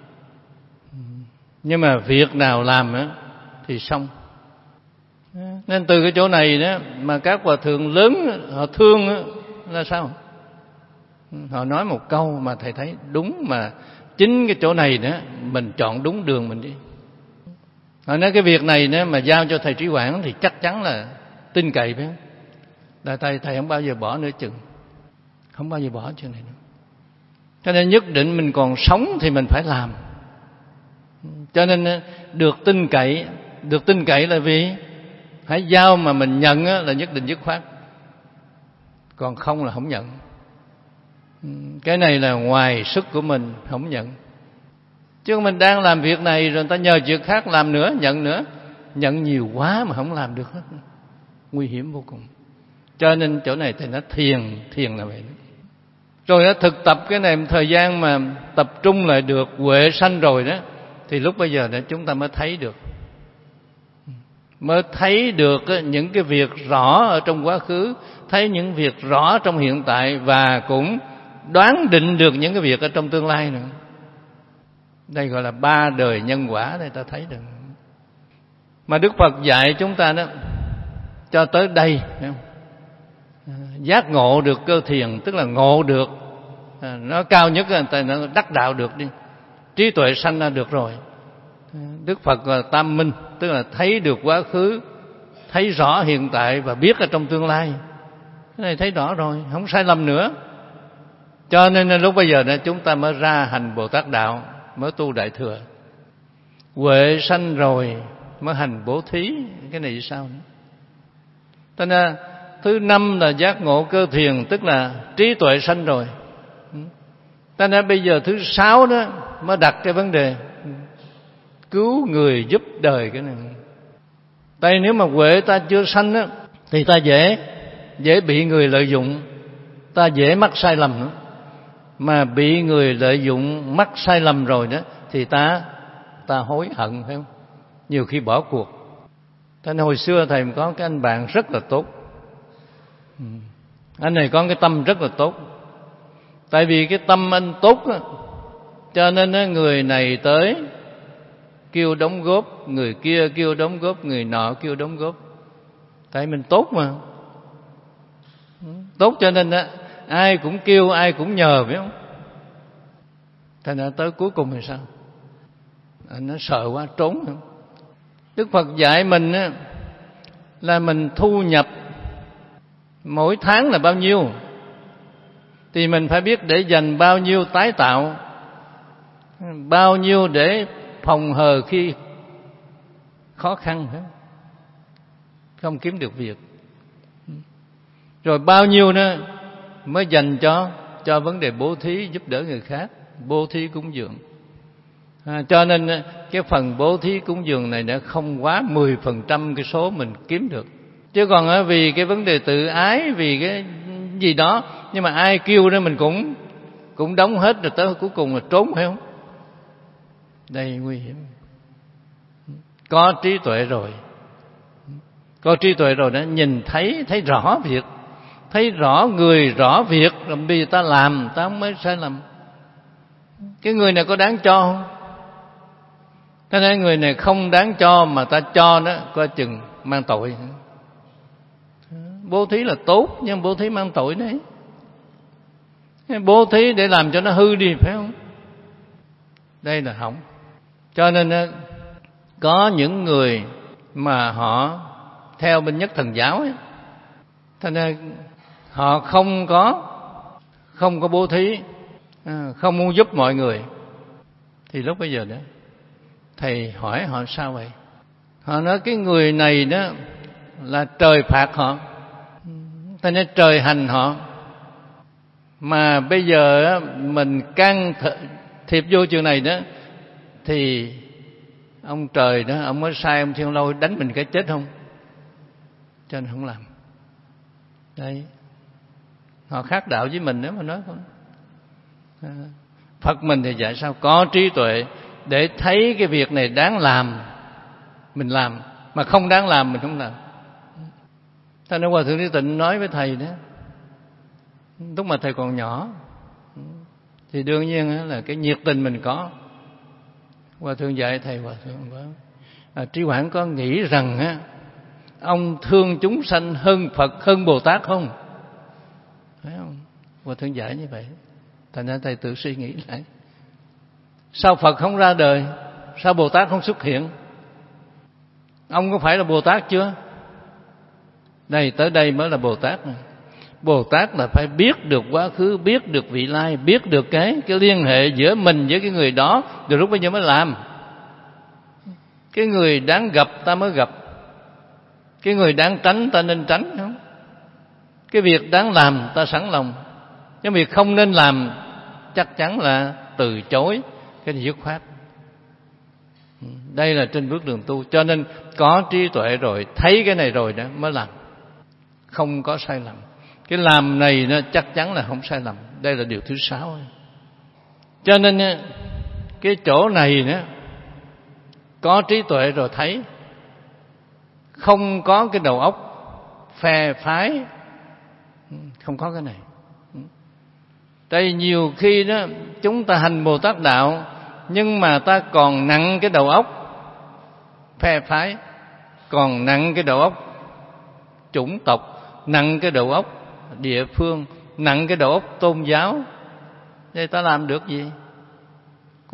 nhưng mà việc nào làm đó, thì xong. Nên từ cái chỗ này đó mà các hòa thượng lớn họ thương đó, là sao? Họ nói một câu mà thầy thấy đúng, mà chính cái chỗ này đó mình chọn đúng đường mình đi. Họ nói cái việc này đó mà giao cho thầy Trí Quảng thì chắc chắn là tin cậy, phải không? Là thầy không bao giờ bỏ nữa chừng. Không bao giờ bỏ chuyện này nữa. Cho nên nhất định mình còn sống thì mình phải làm. Cho nên được tin cậy. Được tin cậy là vì hãy giao mà mình nhận là nhất định dứt khoát. Còn không là không nhận. Cái này là ngoài sức của mình, không nhận. Chứ mình đang làm việc này rồi người ta nhờ chuyện khác làm nữa, nhận nữa. Nhận nhiều quá mà không làm được hết. Nguy hiểm vô cùng. Cho nên chỗ này thì nó thiền là vậy đó. Rồi nó thực tập cái này thời gian mà tập trung lại được, huệ sanh rồi đó, thì lúc bây giờ đó chúng ta mới thấy được. Mới thấy được những cái việc rõ ở trong quá khứ, thấy những việc rõ trong hiện tại, và cũng đoán định được những cái việc ở trong tương lai nữa. Đây gọi là 3 đời nhân quả, đây ta thấy được. Mà Đức Phật dạy chúng ta đó, cho tới đây, thấy không? Giác ngộ được cơ thiền, tức là ngộ được, nó cao nhất là nó đắc đạo được đi. trí tuệ sanh ra được rồi. Đức Phật là tam minh, tức là thấy được quá khứ, thấy rõ hiện tại và biết ở trong tương lai. Cái này thấy rõ rồi, không sai lầm nữa. Cho nên lúc bây giờ đó chúng ta mới ra hành Bồ Tát đạo, mới tu Đại Thừa. Huệ sanh rồi mới hành bố thí, cái này sao nữa? Cho nên thứ năm là giác ngộ cơ thiền, tức là trí tuệ sanh rồi. Cho nên bây giờ thứ sáu đó mới đặt cái vấn đề cứu người giúp đời cái này. Tại nếu mà huệ ta chưa sanh á, thì ta dễ bị người lợi dụng, ta dễ mắc sai lầm nữa. Mà bị người lợi dụng mắc sai lầm rồi đó thì ta hối hận, phải không? Nhiều khi bỏ cuộc. Cho nên hồi xưa thầy có cái anh bạn rất là tốt. Anh này có cái tâm rất là tốt. Tại vì cái tâm anh tốt đó, cho nên người này tới kêu đóng góp, người kia kêu đóng góp, người nọ kêu đóng góp. Tại mình tốt mà. Tốt cho nên ai cũng kêu, ai cũng nhờ, phải không? Thành ra tới cuối cùng thì sao? Nó sợ quá, trốn không? Đức Phật dạy mình là mình thu nhập mỗi tháng là bao nhiêu, thì mình phải biết để dành bao nhiêu tái tạo, bao nhiêu để phòng hờ khi khó khăn, không kiếm được việc, rồi bao nhiêu nữa mới dành cho vấn đề bố thí giúp đỡ người khác, bố thí cúng dường. Cho nên cái phần bố thí cúng dường này đã không quá 10% cái số mình kiếm được. Chứ còn vì cái vấn đề tự ái, vì cái gì đó, nhưng mà ai kêu đó mình cũng đóng hết, rồi tới cuối cùng là trốn, phải không? Đây nguy hiểm. Có trí tuệ rồi, có trí tuệ rồi đó, nhìn thấy rõ việc, thấy rõ người, rõ việc, rồi bây giờ ta làm, ta không mới sai lầm. Cái người này có đáng cho không? Thế nên người này không đáng cho mà ta cho nó, coi chừng mang tội. Bố thí là tốt, nhưng bố thí mang tội đấy. Bố thí để làm cho nó hư đi, phải không? Đây là hỏng. Cho nên có những người mà họ theo bên Nhất Thần giáo ấy, thế nên họ không có bố thí, không muốn giúp mọi người, thì lúc bây giờ đó thầy hỏi họ sao vậy? Họ nói cái người này đó là trời phạt họ, thế nên trời hành họ. Mà bây giờ mình can thiệp vô chuyện này đó thì ông trời đó, ông mới sai ông Thiên Lôi đánh mình cái chết không? Cho nên không làm. Đây, họ khác đạo với mình nếu mà nói không. Phật mình thì dạy sao? Có trí tuệ để thấy cái việc này đáng làm, mình làm, mà không đáng làm mình không làm. Thế nên Hòa Thượng Trí Tịnh nói với thầy đó, lúc mà thầy còn nhỏ thì đương nhiên là cái nhiệt tình mình có. Hòa Thượng dạy thầy, Hòa Thượng có Trí Quảng có nghĩ rằng ông thương chúng sanh hơn Phật, hơn Bồ Tát không? Phải không? Hòa Thượng dạy như vậy. Thành ra thầy tự suy nghĩ lại, sao Phật không ra đời, sao Bồ Tát không xuất hiện? Ông có phải là Bồ Tát chưa? Đây, tới đây mới là Bồ Tát. Bồ Tát là phải biết được quá khứ, biết được vị lai, biết được cái liên hệ giữa mình với cái người đó, rồi lúc bây giờ mới làm. Cái người đáng gặp ta mới gặp, cái người đáng tránh ta nên tránh, không? Cái việc đáng làm ta sẵn lòng, cái việc không nên làm chắc chắn là từ chối, cái này dứt khoát. Đây là trên bước đường tu. Cho nên có trí tuệ rồi, thấy cái này rồi đó mới làm, không có sai lầm. Cái làm này nó chắc chắn là không sai lầm. Đây là điều thứ 6. Cho nên cái chỗ này đó, có trí tuệ rồi thấy, không có cái đầu óc phe phái, không có cái này. Đây nhiều khi đó chúng ta hành Bồ Tát đạo, nhưng mà ta còn nặng cái đầu óc phe phái, còn nặng cái đầu óc chủng tộc, nặng cái đầu óc địa phương, nặng cái đầu óc tôn giáo. Vậy ta làm được gì?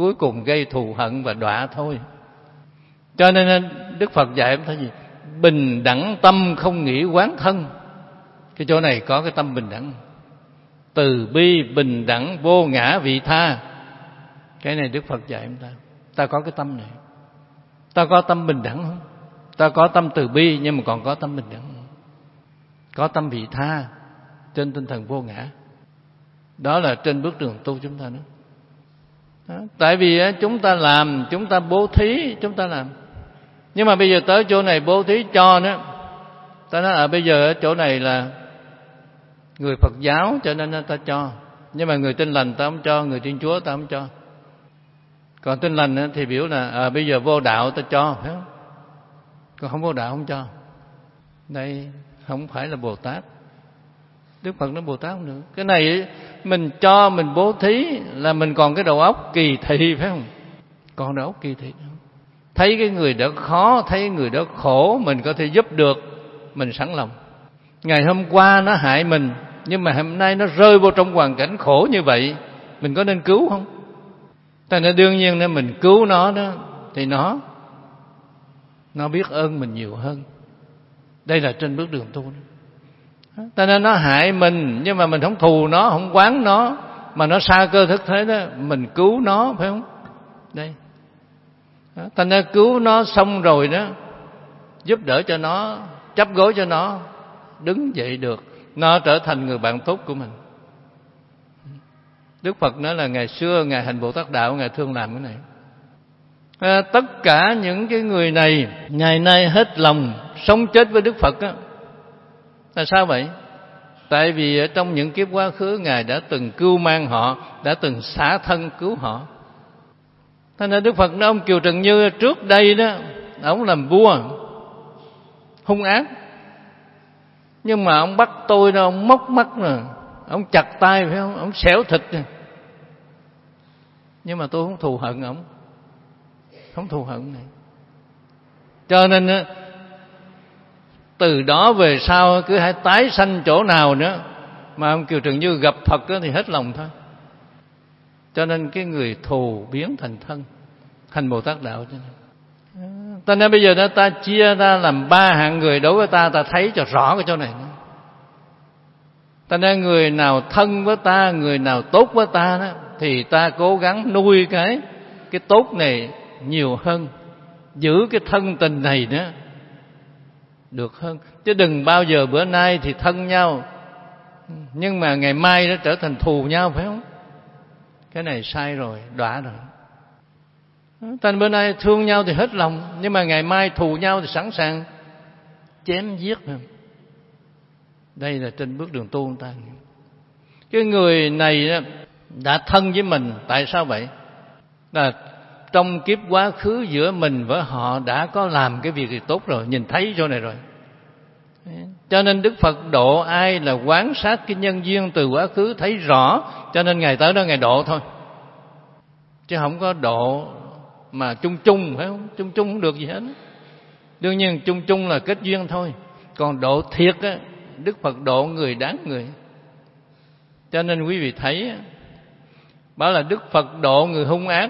cuối cùng gây thù hận và đọa thôi. Cho nên Đức Phật dạy em thấy gì? Bình đẳng tâm không nghĩ oán thân. Cái chỗ này có cái tâm bình đẳng. Từ bi, bình đẳng, vô ngã, vị tha. Cái này Đức Phật dạy em ta. Ta có cái tâm này. Ta có tâm bình đẳng không? Ta có tâm từ bi nhưng mà còn có tâm bình đẳng không? Có tâm vị tha trên tinh thần vô ngã. Đó là trên bước đường tu chúng ta đó. Tại vì chúng ta làm, chúng ta bố thí, chúng ta làm. Nhưng mà bây giờ tới chỗ này bố thí cho nữa. Ta nói bây giờ ở chỗ này là người Phật giáo cho nên ta cho. Nhưng mà người Tin Lành ta không cho, người Thiên Chúa ta không cho. Còn Tin Lành thì biểu là bây giờ vô đạo ta cho, phải không? Còn không vô đạo không cho. Đây không phải là Bồ Tát. Đức Phật nói Bồ Tát không được. Cái này mình cho, mình bố thí là mình còn cái đầu óc kỳ thị, phải không? Còn đầu óc kỳ thị không? Thấy cái người đó khó, thấy người đó khổ, mình có thể giúp được, mình sẵn lòng. Ngày hôm qua nó hại mình, nhưng mà hôm nay nó rơi vô trong hoàn cảnh khổ như vậy, mình có nên cứu không? Tại nên đương nhiên nên mình cứu nó đó, thì nó biết ơn mình nhiều hơn. Đây là trên bước đường tu đó. Tại nên nó hại mình, nhưng mà mình không thù nó, không oán nó, mà nó xa cơ thức thế đó, mình cứu nó, phải không? Đây. Thành ra cứu nó xong rồi đó, giúp đỡ cho nó, chắp gối cho nó đứng dậy được, nó trở thành người bạn tốt của mình. Đức Phật nói là ngày xưa Ngài hành Bồ Tát Đạo, Ngài thương làm cái này. Tất cả những cái người này ngày nay hết lòng sống chết với Đức Phật á. Là sao vậy? Tại vì ở trong những kiếp quá khứ Ngài đã từng cưu mang họ, đã từng xả thân cứu họ. Thế nên Đức Phật nói ông Kiều Trần Như trước đây đó, ông làm vua hung ác, nhưng mà ông bắt tôi đó, ông móc mắt nè, ông chặt tay, phải không? Ông xẻo thịt nè. Nhưng mà tôi không thù hận ông, không thù hận này. Cho nên từ đó về sau cứ hãy tái sanh chỗ nào nữa mà ông Kiều Trần Như gặp Phật thì hết lòng thôi. Cho nên cái người thù biến thành thân, thành Bồ Tát Đạo. Cho nên bây giờ ta chia ra làm ba hạng người đối với ta thấy cho rõ cái chỗ này. Cho nên người nào thân với ta, người nào tốt với ta đó, thì ta cố gắng nuôi cái tốt này nhiều hơn, giữ cái thân tình này nữa được hơn. Chứ đừng bao giờ bữa nay thì thân nhau, nhưng mà ngày mai nó trở thành thù nhau, phải không? Cái này sai rồi, đọa rồi. Thành bữa nay thương nhau thì hết lòng, nhưng mà ngày mai thù nhau thì sẵn sàng chém giết. Đây là trên bước đường tu ta. Cái người này đã thân với mình, tại sao vậy? Là trong kiếp quá khứ giữa mình với họ đã có làm cái việc gì tốt rồi, nhìn thấy chỗ này rồi. Cho nên Đức Phật độ ai là quan sát cái nhân duyên từ quá khứ thấy rõ, cho nên Ngài tới đó Ngài độ thôi. Chứ không có độ mà chung chung, phải không? Chung chung không được gì hết. Đương nhiên chung chung là kết duyên thôi. Còn độ thiệt á, Đức Phật độ người đáng người. Cho nên quý vị thấy bảo là Đức Phật độ người hung ác.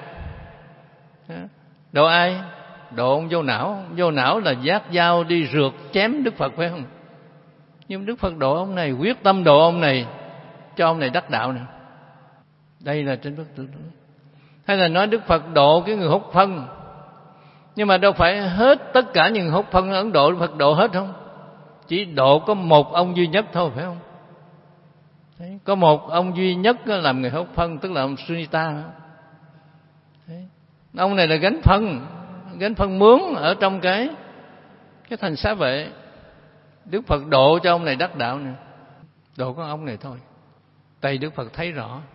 Độ ai? Độ ông vô não. Vô não là vác dao đi rượt chém Đức Phật, phải không? Nhưng Đức Phật độ ông này, quyết tâm độ ông này, cho ông này đắc đạo nè. Đây là trên bước tự đó. Hay là nói Đức Phật độ cái người hút phân, nhưng mà đâu phải hết tất cả những hút phân ở Ấn Độ Đức Phật độ hết không? Chỉ độ có một ông duy nhất thôi, phải không? Đấy, có một ông duy nhất làm người hút phân, tức là ông Sunita. Đấy, ông này là gánh phân mướn ở trong cái thành xá vệ. Đức Phật độ cho ông này đắc đạo nè, độ có ông này thôi. Tại Đức Phật thấy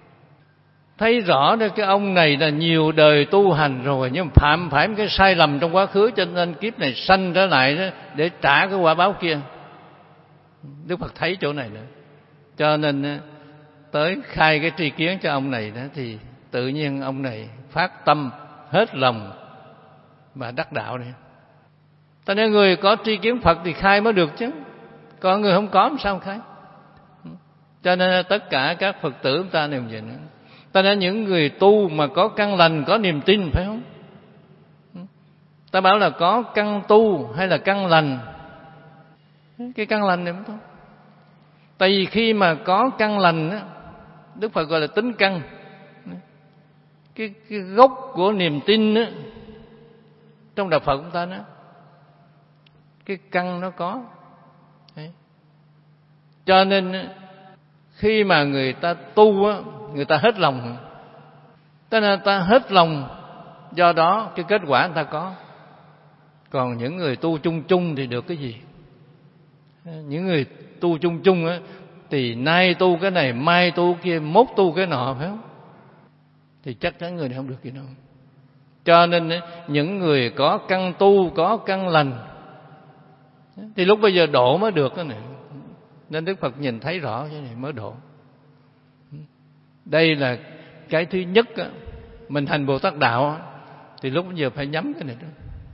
rõ đó, cái ông này là nhiều đời tu hành rồi, nhưng phạm phải một cái sai lầm trong quá khứ, cho nên kiếp này sanh trở lại đó để trả cái quả báo kia. Đức Phật thấy chỗ này nữa, cho nên tới khai cái tri kiến cho ông này đó, thì tự nhiên ông này phát tâm hết lòng và đắc đạo này. Cho nên người có tri kiến Phật thì khai mới được chứ, còn người không có làm sao khai. Cho nên tất cả các Phật tử chúng ta đều vậy nữa. Ta nói những người tu mà có căn lành, có niềm tin, phải không? Ta bảo là có căn tu hay là căn lành? Cái căn lành này không tốt. Tại vì khi mà có căn lành á, Đức Phật gọi là tính căn. Cái gốc của niềm tin á, trong đạo Phật chúng ta nói cái căn nó có. Đấy. Cho nên khi mà người ta tu á, người ta hết lòng. Cho nên ta hết lòng, do đó cái kết quả người ta có. Còn những người tu chung chung thì được cái gì? Những người tu chung chung á, thì nay tu cái này, mai tu kia, mốt tu cái nọ, phải không? Thì chắc chắn người này không được gì đâu. Cho nên những người có căn tu, có căn lành, thì lúc bây giờ độ mới được cái này. Nên Đức Phật nhìn thấy rõ cái này mới độ. Đây là cái thứ nhất á, mình thành Bồ Tát Đạo á, thì lúc bây giờ phải nhắm cái này đó.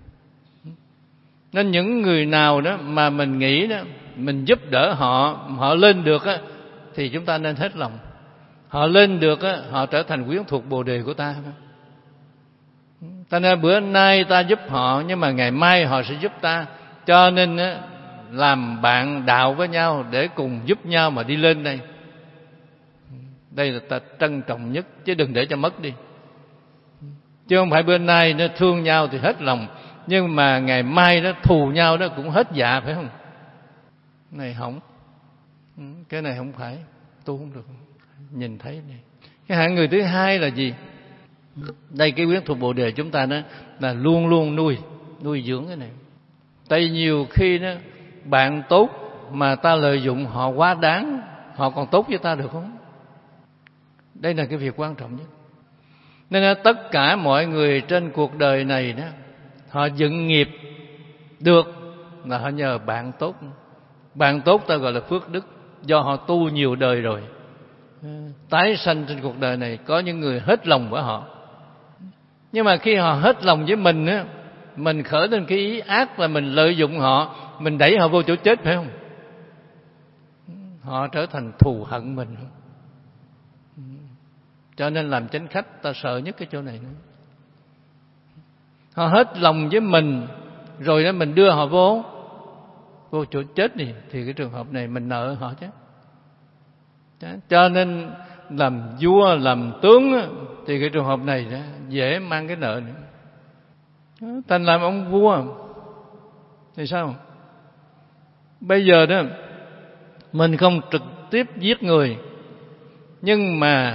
Nên những người nào đó mà mình nghĩ đó, mình giúp đỡ họ lên được á, thì chúng ta nên hết lòng. Họ lên được á, họ trở thành quyến thuộc Bồ Đề của ta. Ta nên bữa nay ta giúp họ, nhưng mà ngày mai họ sẽ giúp ta. Cho nên á, làm bạn đạo với nhau để cùng giúp nhau mà đi lên đây. Đây là ta trân trọng nhất, chứ đừng để cho mất đi. Chứ không phải bữa nay nó thương nhau thì hết lòng, nhưng mà ngày mai nó thù nhau đó cũng hết dạ, phải không? Này không, cái này không phải, tu không được. Nhìn thấy này. Cái hạng người thứ hai là gì? Đây cái quyến thuộc Bồ Đề chúng ta đó là luôn luôn nuôi dưỡng cái này. Tại vì nhiều khi đó bạn tốt mà ta lợi dụng họ quá đáng, họ còn tốt với ta được không? Đây là cái việc quan trọng nhất. Nên là tất cả mọi người trên cuộc đời này đó, họ dựng nghiệp được là họ nhờ bạn tốt. Bạn tốt ta gọi là phước đức, do họ tu nhiều đời rồi, tái sanh trên cuộc đời này. Có những người hết lòng với họ, nhưng mà khi họ hết lòng với mình á, mình khởi lên cái ý ác là mình lợi dụng họ, mình đẩy họ vô chỗ chết, phải không? Họ trở thành thù hận mình. Cho nên làm chánh khách ta sợ nhất cái chỗ này nữa. Họ hết lòng với mình rồi đó, mình đưa họ vô chỗ chết đi, thì cái trường hợp này mình nợ họ chứ. Cho nên làm vua làm tướng thì cái trường hợp này đó, dễ mang cái nợ nữa. Thành làm ông vua thì sao? Bây giờ đó mình không trực tiếp giết người, nhưng mà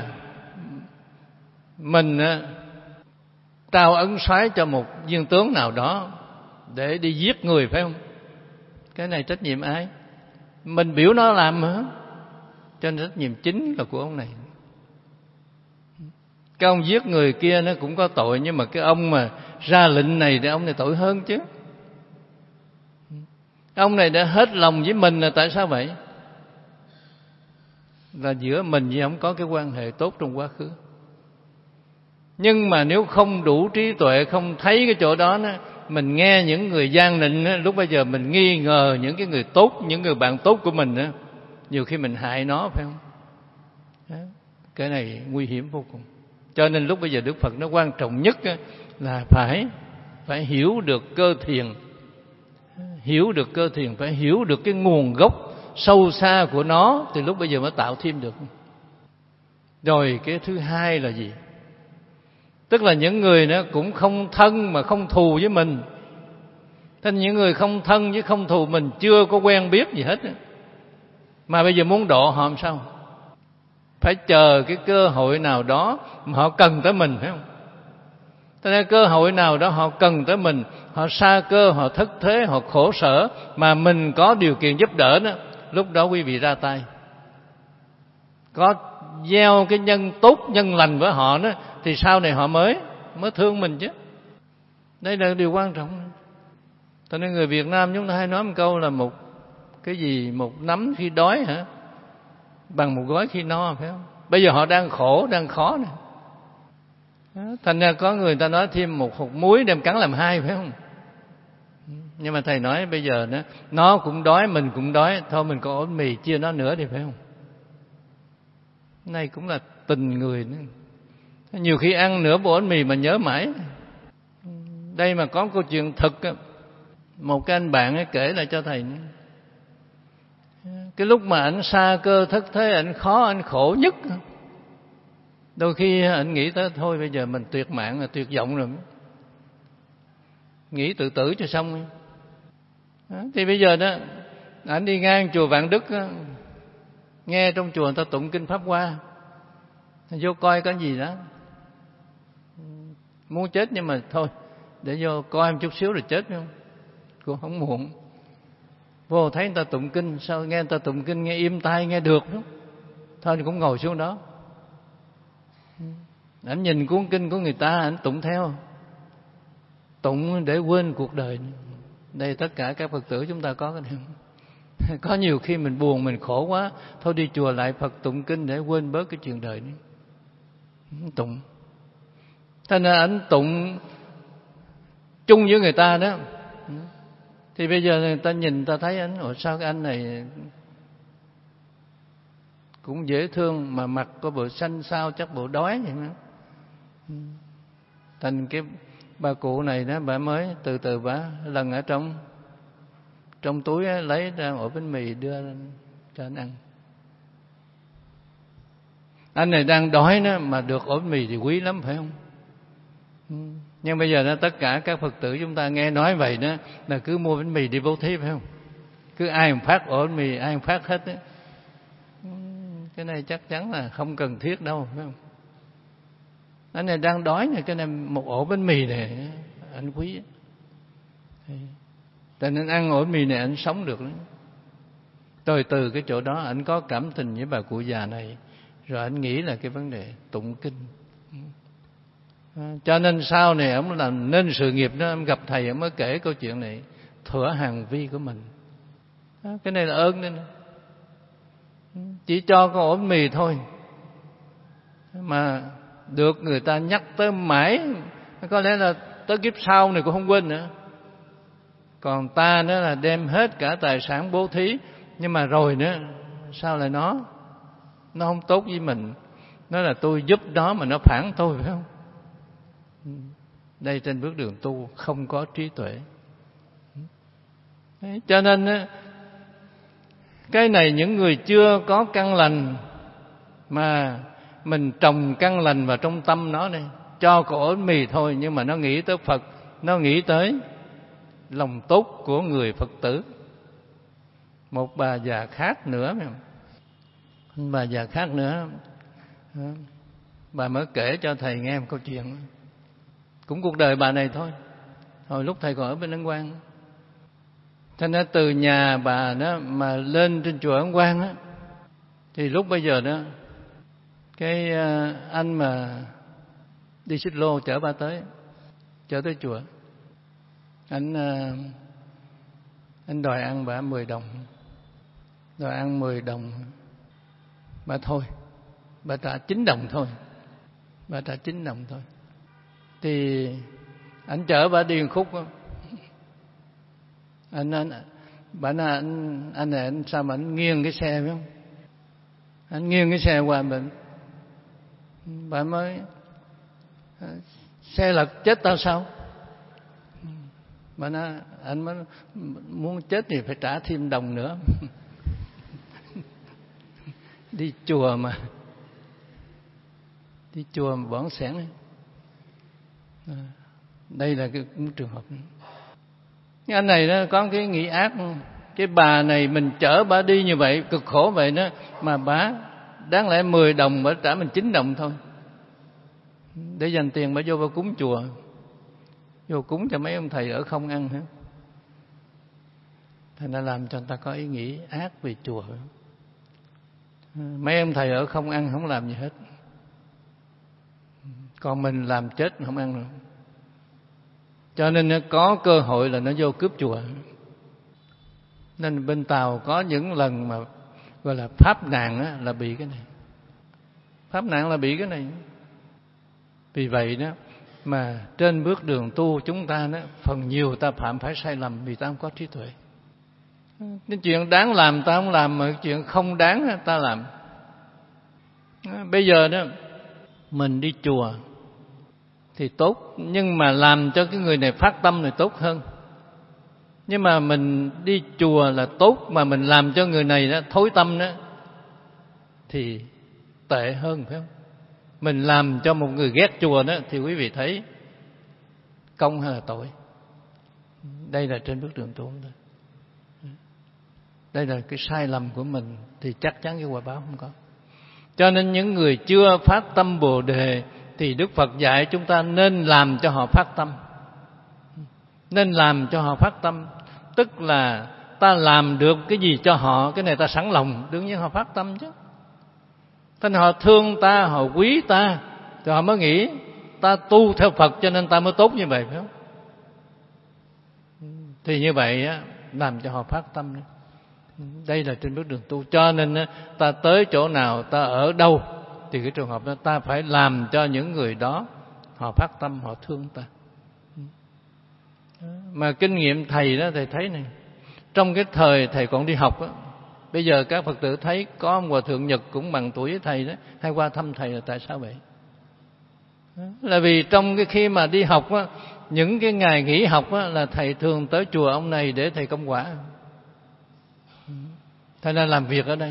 mình trao ấn soái cho một viên tướng nào đó để đi giết người, phải không? Cái này trách nhiệm ai? Mình biểu nó làm hả? Cho nên trách nhiệm chính là của ông này. Cái ông giết người kia nó cũng có tội, nhưng mà cái ông mà ra lệnh này thì ông này tội hơn chứ. Ông này đã hết lòng với mình là tại sao vậy? Là giữa mình với ông có cái quan hệ tốt trong quá khứ. Nhưng mà nếu không đủ trí tuệ, không thấy cái chỗ đó, mình nghe những người gian nịnh, lúc bây giờ mình nghi ngờ những cái người tốt, những người bạn tốt của mình, nhiều khi mình hại nó, phải không? Cái này nguy hiểm vô cùng. Cho nên lúc bây giờ Đức Phật nó quan trọng nhất là phải hiểu được cơ thiền. Hiểu được cơ thiền, phải hiểu được cái nguồn gốc sâu xa của nó, thì lúc bây giờ mới tạo thêm được. Rồi cái thứ hai là gì? Tức là những người nó cũng không thân mà không thù với mình. Thế những người không thân với không thù mình chưa có quen biết gì hết, mà bây giờ muốn độ họ làm sao? Phải chờ cái cơ hội nào đó mà họ cần tới mình, phải không? Thế nên cơ hội nào đó họ cần tới mình, họ sa cơ, họ thất thế, họ khổ sở, mà mình có điều kiện giúp đỡ đó, lúc đó quý vị ra tay. Có gieo cái nhân tốt, nhân lành với họ đó, thì sau này họ mới thương mình chứ. Đây là điều quan trọng. Cho nên người Việt Nam chúng ta hay nói một câu là một nắm khi đói hả, bằng một gói khi no, phải không? Bây giờ họ đang khổ, đang khó nè. Thành ra có người ta nói thêm một hột muối đem cắn làm hai, phải không? Nhưng mà thầy nói bây giờ nó cũng đói, mình cũng đói, thôi mình có ổ mì chia nó nữa đi, phải không? Này cũng là tình người nữa. Nhiều khi ăn nửa bộ bánh mì mà nhớ mãi. Đây mà có câu chuyện thực, một cái anh bạn ấy kể lại cho thầy. Cái lúc mà anh sa cơ thất thế, anh khó, anh khổ nhất, đôi khi anh nghĩ tới thôi bây giờ mình tuyệt mạng là tuyệt vọng rồi, nghĩ tự tử cho xong. Thì bây giờ đó anh đi ngang chùa Vạn Đức, nghe trong chùa người ta tụng kinh Pháp Hoa, vô coi cái gì đó, muốn chết nhưng mà thôi để vô coi một chút xíu rồi chết, không cũng không muộn. Vô thấy người ta tụng kinh, sao nghe người ta tụng kinh nghe im tai nghe được đó. Thôi cũng ngồi xuống đó. Anh nhìn cuốn kinh của người ta, anh tụng theo, tụng để quên cuộc đời. Đây tất cả các Phật tử chúng ta có cái điều. Có nhiều khi mình buồn, mình khổ quá, thôi đi chùa lại Phật tụng kinh để quên bớt cái chuyện đời đó. Tụng. Thế nên anh tụng chung với người ta đó. Thì bây giờ người ta nhìn ta thấy anh, sao cái anh này cũng dễ thương mà mặt có bộ xanh xao, chắc bộ đói vậy đó. Thành cái bà cụ này đó, bà mới từ từ bà lần ở trong túi ấy, lấy ra ổ bánh mì đưa cho anh ăn. Anh này đang đói đó mà được ổ bánh mì thì quý lắm phải không? Nhưng bây giờ đó tất cả các Phật tử chúng ta nghe nói vậy đó là cứ mua bánh mì đi bố thí phải không? Cứ ai mà phát ổ bánh mì ai mà phát hết đó. Cái này chắc chắn là không cần thiết đâu phải không? Anh này đang đói này, cái này một ổ bánh mì này anh quý. Cho nên ăn ổ bánh mì này anh sống được đó. Rồi từ cái chỗ đó anh có cảm tình với bà cụ già này, rồi anh nghĩ là cái vấn đề tụng kinh. Cho nên sau này ông làm nên sự nghiệp đó, ông gặp thầy ông mới kể câu chuyện này thuở hàng vi của mình. Cái này là ơn nên chỉ cho con ổ bánh mì thôi mà được người ta nhắc tới mãi, có lẽ là tới kiếp sau này cũng không quên nữa. Còn ta nữa là đem hết cả tài sản bố thí, nhưng mà rồi nữa sao lại nó không tốt với mình, nó là tôi giúp nó mà nó phản tôi phải không? Đây trên bước đường tu không có trí tuệ. Đấy, cho nên cái này những người chưa có căn lành mà mình trồng căn lành vào trong tâm nó đây, cho cổ bánh mì thôi nhưng mà nó nghĩ tới Phật, nó nghĩ tới lòng tốt của người Phật tử. Một bà già khác nữa, bà già khác nữa, bà mới kể cho thầy nghe một câu chuyện, cũng cuộc đời bà này thôi. Hồi lúc thầy còn ở bên Ấn Quang, cho nên từ nhà bà đó mà lên trên chùa Ấn Quang á, thì lúc bây giờ đó cái anh mà đi xích lô chở bà chở tới chùa, anh đòi ăn bà 10 đồng, đòi ăn 10 đồng, bà thôi, bà trả 9 đồng thôi, bà trả 9 đồng thôi. Thì anh chở bà đi một khúc đó. Bà nói anh này anh sao mà anh nghiêng cái xe phải không? Anh nghiêng cái xe qua mình, bà mới xe lật chết tao sao? Bà nói anh mới muốn chết thì phải trả thêm đồng nữa. Đi chùa mà bỏng sẻn ấy. Đây là cái trường hợp này. Cái anh này nó có cái nghĩ ác, cái bà này mình chở bà đi như vậy cực khổ vậy đó, mà bà đáng lẽ 10 đồng bà trả mình 9 đồng thôi, để dành tiền bà vô bà cúng chùa, vô cúng cho mấy ông thầy ở không ăn hả? Thành ra làm cho người ta có ý nghĩ ác về chùa. Mấy ông thầy ở không ăn không làm gì hết, còn mình làm chết không ăn rồi. Cho nên nó có cơ hội là nó vô cướp chùa. Nên bên Tàu có những lần mà gọi là pháp nạn á, là bị cái này. Pháp nạn là bị cái này. Vì vậy đó mà trên bước đường tu chúng ta đó, phần nhiều ta phạm phải sai lầm vì ta không có trí tuệ. Cái chuyện đáng làm ta không làm, mà cái chuyện không đáng ta làm. Bây giờ đó mình đi chùa thì tốt, nhưng mà làm cho cái người này phát tâm thì tốt hơn. Nhưng mà mình đi chùa là tốt, mà mình làm cho người này đó thối tâm đó thì tệ hơn, phải không? Mình làm cho một người ghét chùa đó thì quý vị thấy công hay là tội? Đây là trên bước đường tu thôi. Đây là cái sai lầm của mình thì chắc chắn cái quả báo không có. Cho nên những người chưa phát tâm Bồ Đề thì Đức Phật dạy chúng ta nên làm cho họ phát tâm. Nên làm cho họ phát tâm, tức là ta làm được cái gì cho họ, cái này ta sẵn lòng, đương nhiên họ phát tâm chứ. Thế nên họ thương ta, họ quý ta, thì họ mới nghĩ ta tu theo Phật cho nên ta mới tốt như vậy, phải không? Thì như vậy á, làm cho họ phát tâm nữa. Đây là trên bước đường tu. Cho nên ta tới chỗ nào, ta ở đâu, thì cái trường hợp đó ta phải làm cho những người đó họ phát tâm, họ thương ta. Mà kinh nghiệm thầy đó, thầy thấy này, trong cái thời thầy còn đi học đó, bây giờ các Phật tử thấy có ông Hòa Thượng Nhật cũng bằng tuổi với thầy đó, hay qua thăm thầy là tại sao vậy? Là vì trong cái khi mà đi học á, những cái ngày nghỉ học á, là thầy thường tới chùa ông này để thầy công quả. Thầy đang làm việc ở đây.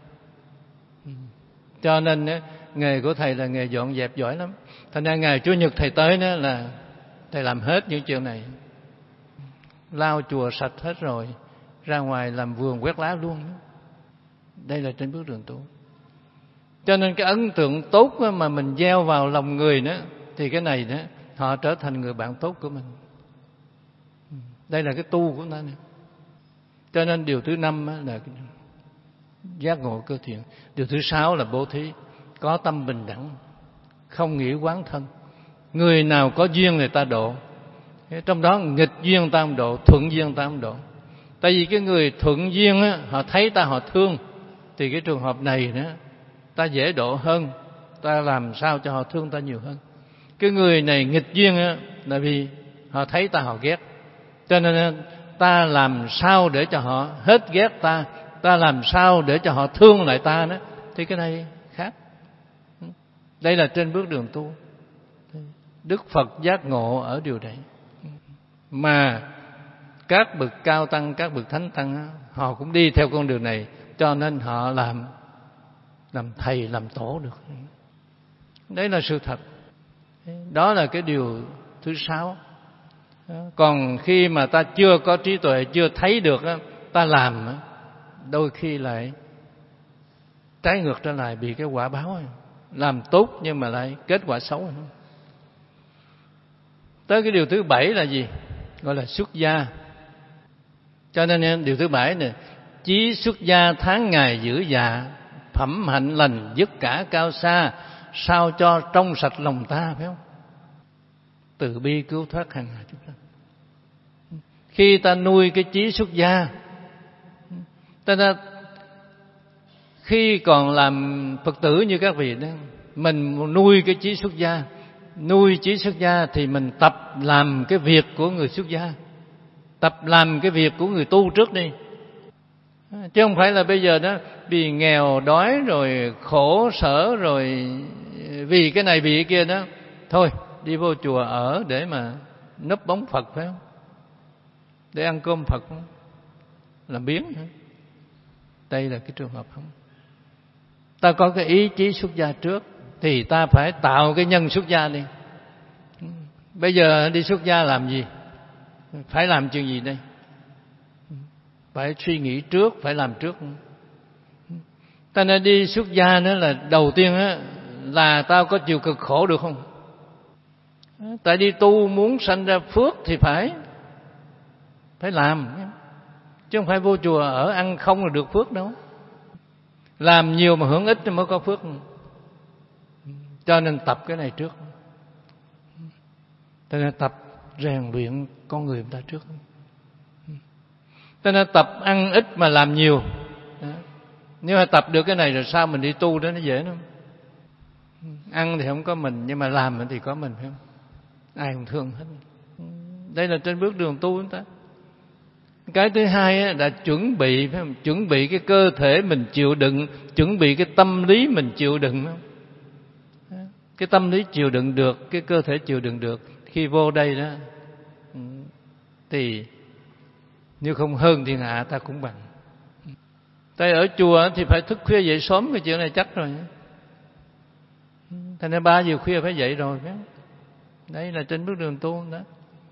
Cho nên nghề của thầy là nghề dọn dẹp giỏi lắm. Thành ra ngày Chủ nhật thầy tới đó là thầy làm hết những chuyện này. Lau chùa sạch hết rồi, ra ngoài làm vườn quét lá luôn. Đây là trên bước đường tu. Cho nên cái ấn tượng tốt mà mình gieo vào lòng người đó, thì cái này đó họ trở thành người bạn tốt của mình. Đây là cái tu của ta nè. Cho nên điều thứ 5 là giác ngộ cơ thiện. Điều thứ 6 là bố thí, có tâm bình đẳng, không nghĩ oán thân. Người nào có duyên người ta độ, trong đó nghịch duyên ta không độ, thuận duyên ta không độ. Tại vì cái người thuận duyên á, họ thấy ta họ thương, thì cái trường hợp này nữa ta dễ độ hơn, ta làm sao cho họ thương ta nhiều hơn. Cái người này nghịch duyên á, là vì họ thấy ta họ ghét, cho nên ta làm sao để cho họ hết ghét ta, ta làm sao để cho họ thương lại ta đó, thì cái này khác. Đây là trên bước đường tu. Đức Phật giác ngộ ở điều đấy. Mà các bậc cao tăng, các bậc thánh tăng họ cũng đi theo con đường này, cho nên họ làm thầy, làm tổ được. Đấy là sự thật. Đó là cái điều thứ 6. Còn khi mà ta chưa có trí tuệ, chưa thấy được, ta làm đôi khi lại trái ngược trở lại, bị cái quả báo. Làm tốt nhưng mà lại kết quả xấu. Tới cái điều thứ 7 là gì? Gọi là xuất gia. Cho nên điều thứ 7 này, chí xuất gia tháng ngày giữ dạ, phẩm hạnh lành dứt cả cao xa, sao cho trong sạch lòng ta, phải không? Từ bi cứu thoát hàng ngày chúng ta. Khi ta nuôi cái chí xuất gia, ta khi còn làm Phật tử như các vị đó, mình nuôi cái chí xuất gia. Nuôi chí xuất gia thì mình tập làm cái việc của người xuất gia, tập làm cái việc của người tu trước đi. Chứ không phải là bây giờ đó vì nghèo đói rồi khổ sở rồi vì cái này vì cái kia đó, thôi đi vô chùa ở để mà núp bóng Phật, phải không? Để ăn cơm Phật, làm biếng. Đây là cái trường hợp không. Ta có cái ý chí xuất gia trước thì ta phải tạo cái nhân xuất gia đi. Bây giờ đi xuất gia làm gì? Phải làm chuyện gì đây? Phải suy nghĩ trước, phải làm trước. Ta nên đi xuất gia nữa là đầu tiên á, là tao có chịu cực khổ được không? Tại đi tu muốn sanh ra phước thì phải làm, chứ không phải vô chùa ở ăn không là được phước đâu. Làm nhiều mà hưởng ít thì mới có phước. Cho nên tập cái này trước. Cho nên tập rèn luyện con người ta trước. Cho nên tập ăn ít mà làm nhiều. Nếu mà tập được cái này rồi sao mình đi tu đó nó dễ lắm. Ăn thì không có mình, nhưng mà làm thì có mình, phải không? Ai cũng thương hết. Đây là trên bước đường tu chúng ta. Cái thứ hai là chuẩn bị, phải không? Chuẩn bị cái cơ thể mình chịu đựng, chuẩn bị cái tâm lý mình chịu đựng. cái tâm lý chịu đựng được, cái cơ thể chịu đựng được. Khi vô đây đó thì nếu không hơn thiên hạ ta cũng bằng. Tại ở chùa thì phải thức khuya dậy sớm, cái chuyện này chắc rồi. Thành ra 3 giờ khuya phải dậy rồi. Đấy là trên bước đường tu đó.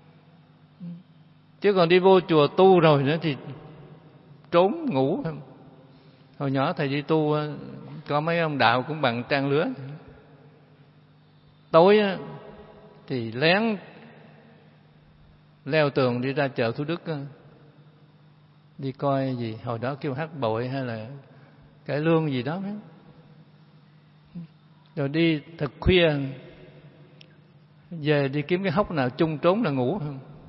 Chứ còn đi vô chùa tu rồi nữa thì trốn ngủ. Hồi nhỏ thầy đi tu có mấy ông đạo cũng bằng trang lứa. Tối thì lén leo tường đi ra chợ Thủ Đức, đi coi gì, hồi đó kêu hát bội hay là cải lương gì đó. Rồi đi thật khuya, về đi kiếm cái hốc nào chung trốn là ngủ.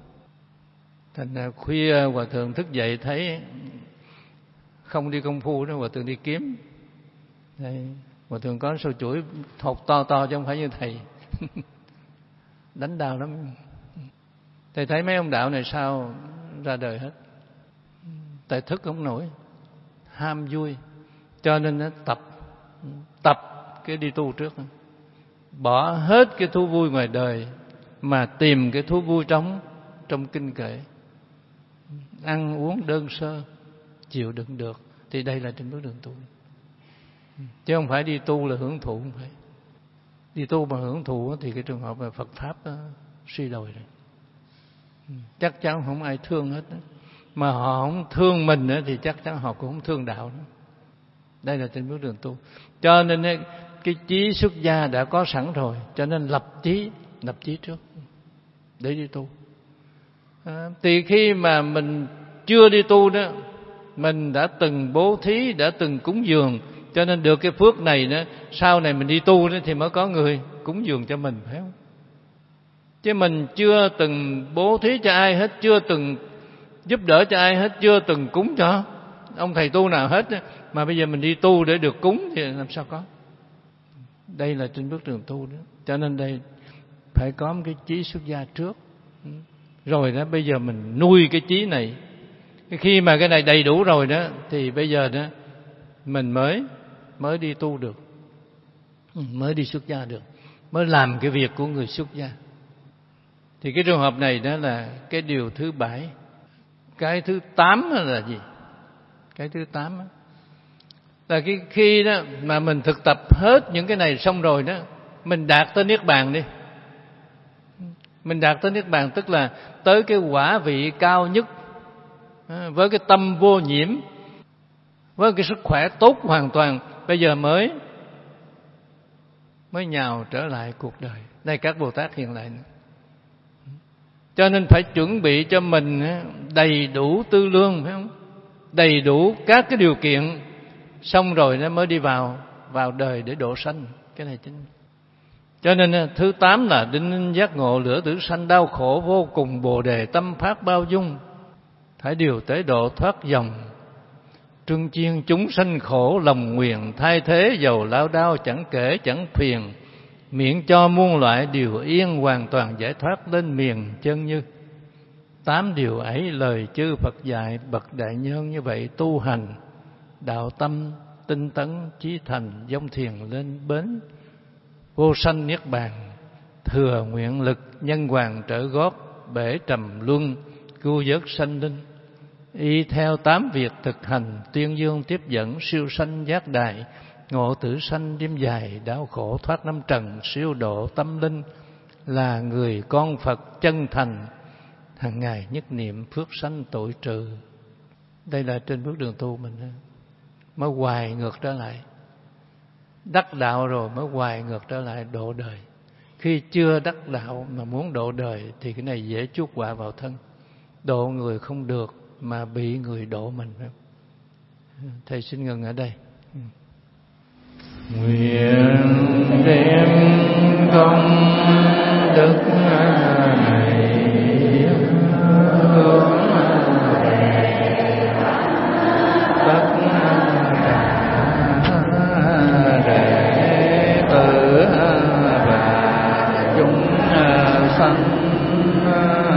Thành ra khuya hòa thượng thức dậy thấy không đi công phu đó, hòa thượng đi kiếm. Đây, hòa thượng có sâu chuỗi thột to to chứ không phải như thầy. Đánh đau lắm. Thầy thấy mấy ông đạo này sao ra đời hết. Tại thức không nổi, ham vui, cho nên nó tập cái đi tu trước, bỏ hết cái thú vui ngoài đời mà tìm cái thú vui trong kinh kệ. Ăn uống đơn sơ, chịu đựng được, thì đây là trên bước đường tu. Chứ không phải đi tu là hưởng thụ, không phải. Đi tu mà hưởng thụ thì cái trường hợp là Phật Pháp đó, suy đồi rồi. Chắc chắn không ai thương hết đó. Mà họ không thương mình nữa thì chắc chắn họ cũng không thương đạo nữa. Đây là trên bước đường tu. Cho nên cái chí xuất gia đã có sẵn rồi, cho nên lập chí trước để đi tu. Thì khi mà mình chưa đi tu đó, mình đã từng bố thí, đã từng cúng dường, cho nên được cái phước này đó, sau này mình đi tu đó thì mới có người cúng dường cho mình, phải không? Chứ mình chưa từng bố thí cho ai hết, chưa từng giúp đỡ cho ai hết, chưa từng cúng cho ông thầy tu nào hết, mà bây giờ mình đi tu để được cúng thì làm sao có. Đây là trên bước đường tu đó. Cho nên đây phải có một cái chí xuất gia trước. Rồi đó bây giờ mình nuôi cái chí này. Khi mà cái này đầy đủ rồi đó thì bây giờ đó mình mới đi tu được, mới đi xuất gia được, mới làm cái việc của người xuất gia. Thì cái trường hợp này đó là cái điều thứ 7. Cái thứ 8 là gì? Cái thứ 8 là cái khi đó mà mình thực tập hết những cái này xong rồi đó, mình đạt tới Niết Bàn đi. Mình đạt tới Niết Bàn tức là tới cái quả vị cao nhất, với cái tâm vô nhiễm, với cái sức khỏe tốt hoàn toàn. Bây giờ mới nhào trở lại cuộc đời. Đây các Bồ Tát hiện lại nữa. Cho nên phải chuẩn bị cho mình đầy đủ tư lương, phải không? Đầy đủ các cái điều kiện, xong rồi nó mới đi vào đời để độ sanh. Cái này chính. Cho nên thứ 8 là đinh giác ngộ lửa tử sanh, đau khổ vô cùng bồ đề, tâm phát bao dung, phải điều tế độ thoát dòng, trưng chiên chúng sanh khổ lòng nguyện, thay thế dầu lao đao chẳng kể chẳng phiền, miễn cho muôn loại điều yên, hoàn toàn giải thoát lên miền chân như. 8 điều ấy lời chư Phật dạy, bậc đại nhân như vậy tu hành, đạo tâm tinh tấn chí thành, dông thiền lên bến vô sanh niết bàn, thừa nguyện lực nhân hoàng trở gót, bể trầm luân cứu vớt sanh linh. Y theo 8 việc thực hành, tuyên dương tiếp dẫn siêu sanh giác đại, ngộ tử sanh đêm dài, đau khổ thoát năm trần, siêu độ tâm linh, là người con Phật chân thành, hàng ngày nhất niệm phước sanh tội trừ. Đây là trên bước đường tu mình mới hoài ngược trở lại. Đắc đạo rồi mới hoài ngược trở lại độ đời. Khi chưa đắc đạo mà muốn độ đời thì cái này dễ chuốc họa vào thân. Độ người không được mà bị người độ mình. Thầy xin ngừng ở đây. Nguyện đem công đức này hướng tất cả đệ tử và chúng sanh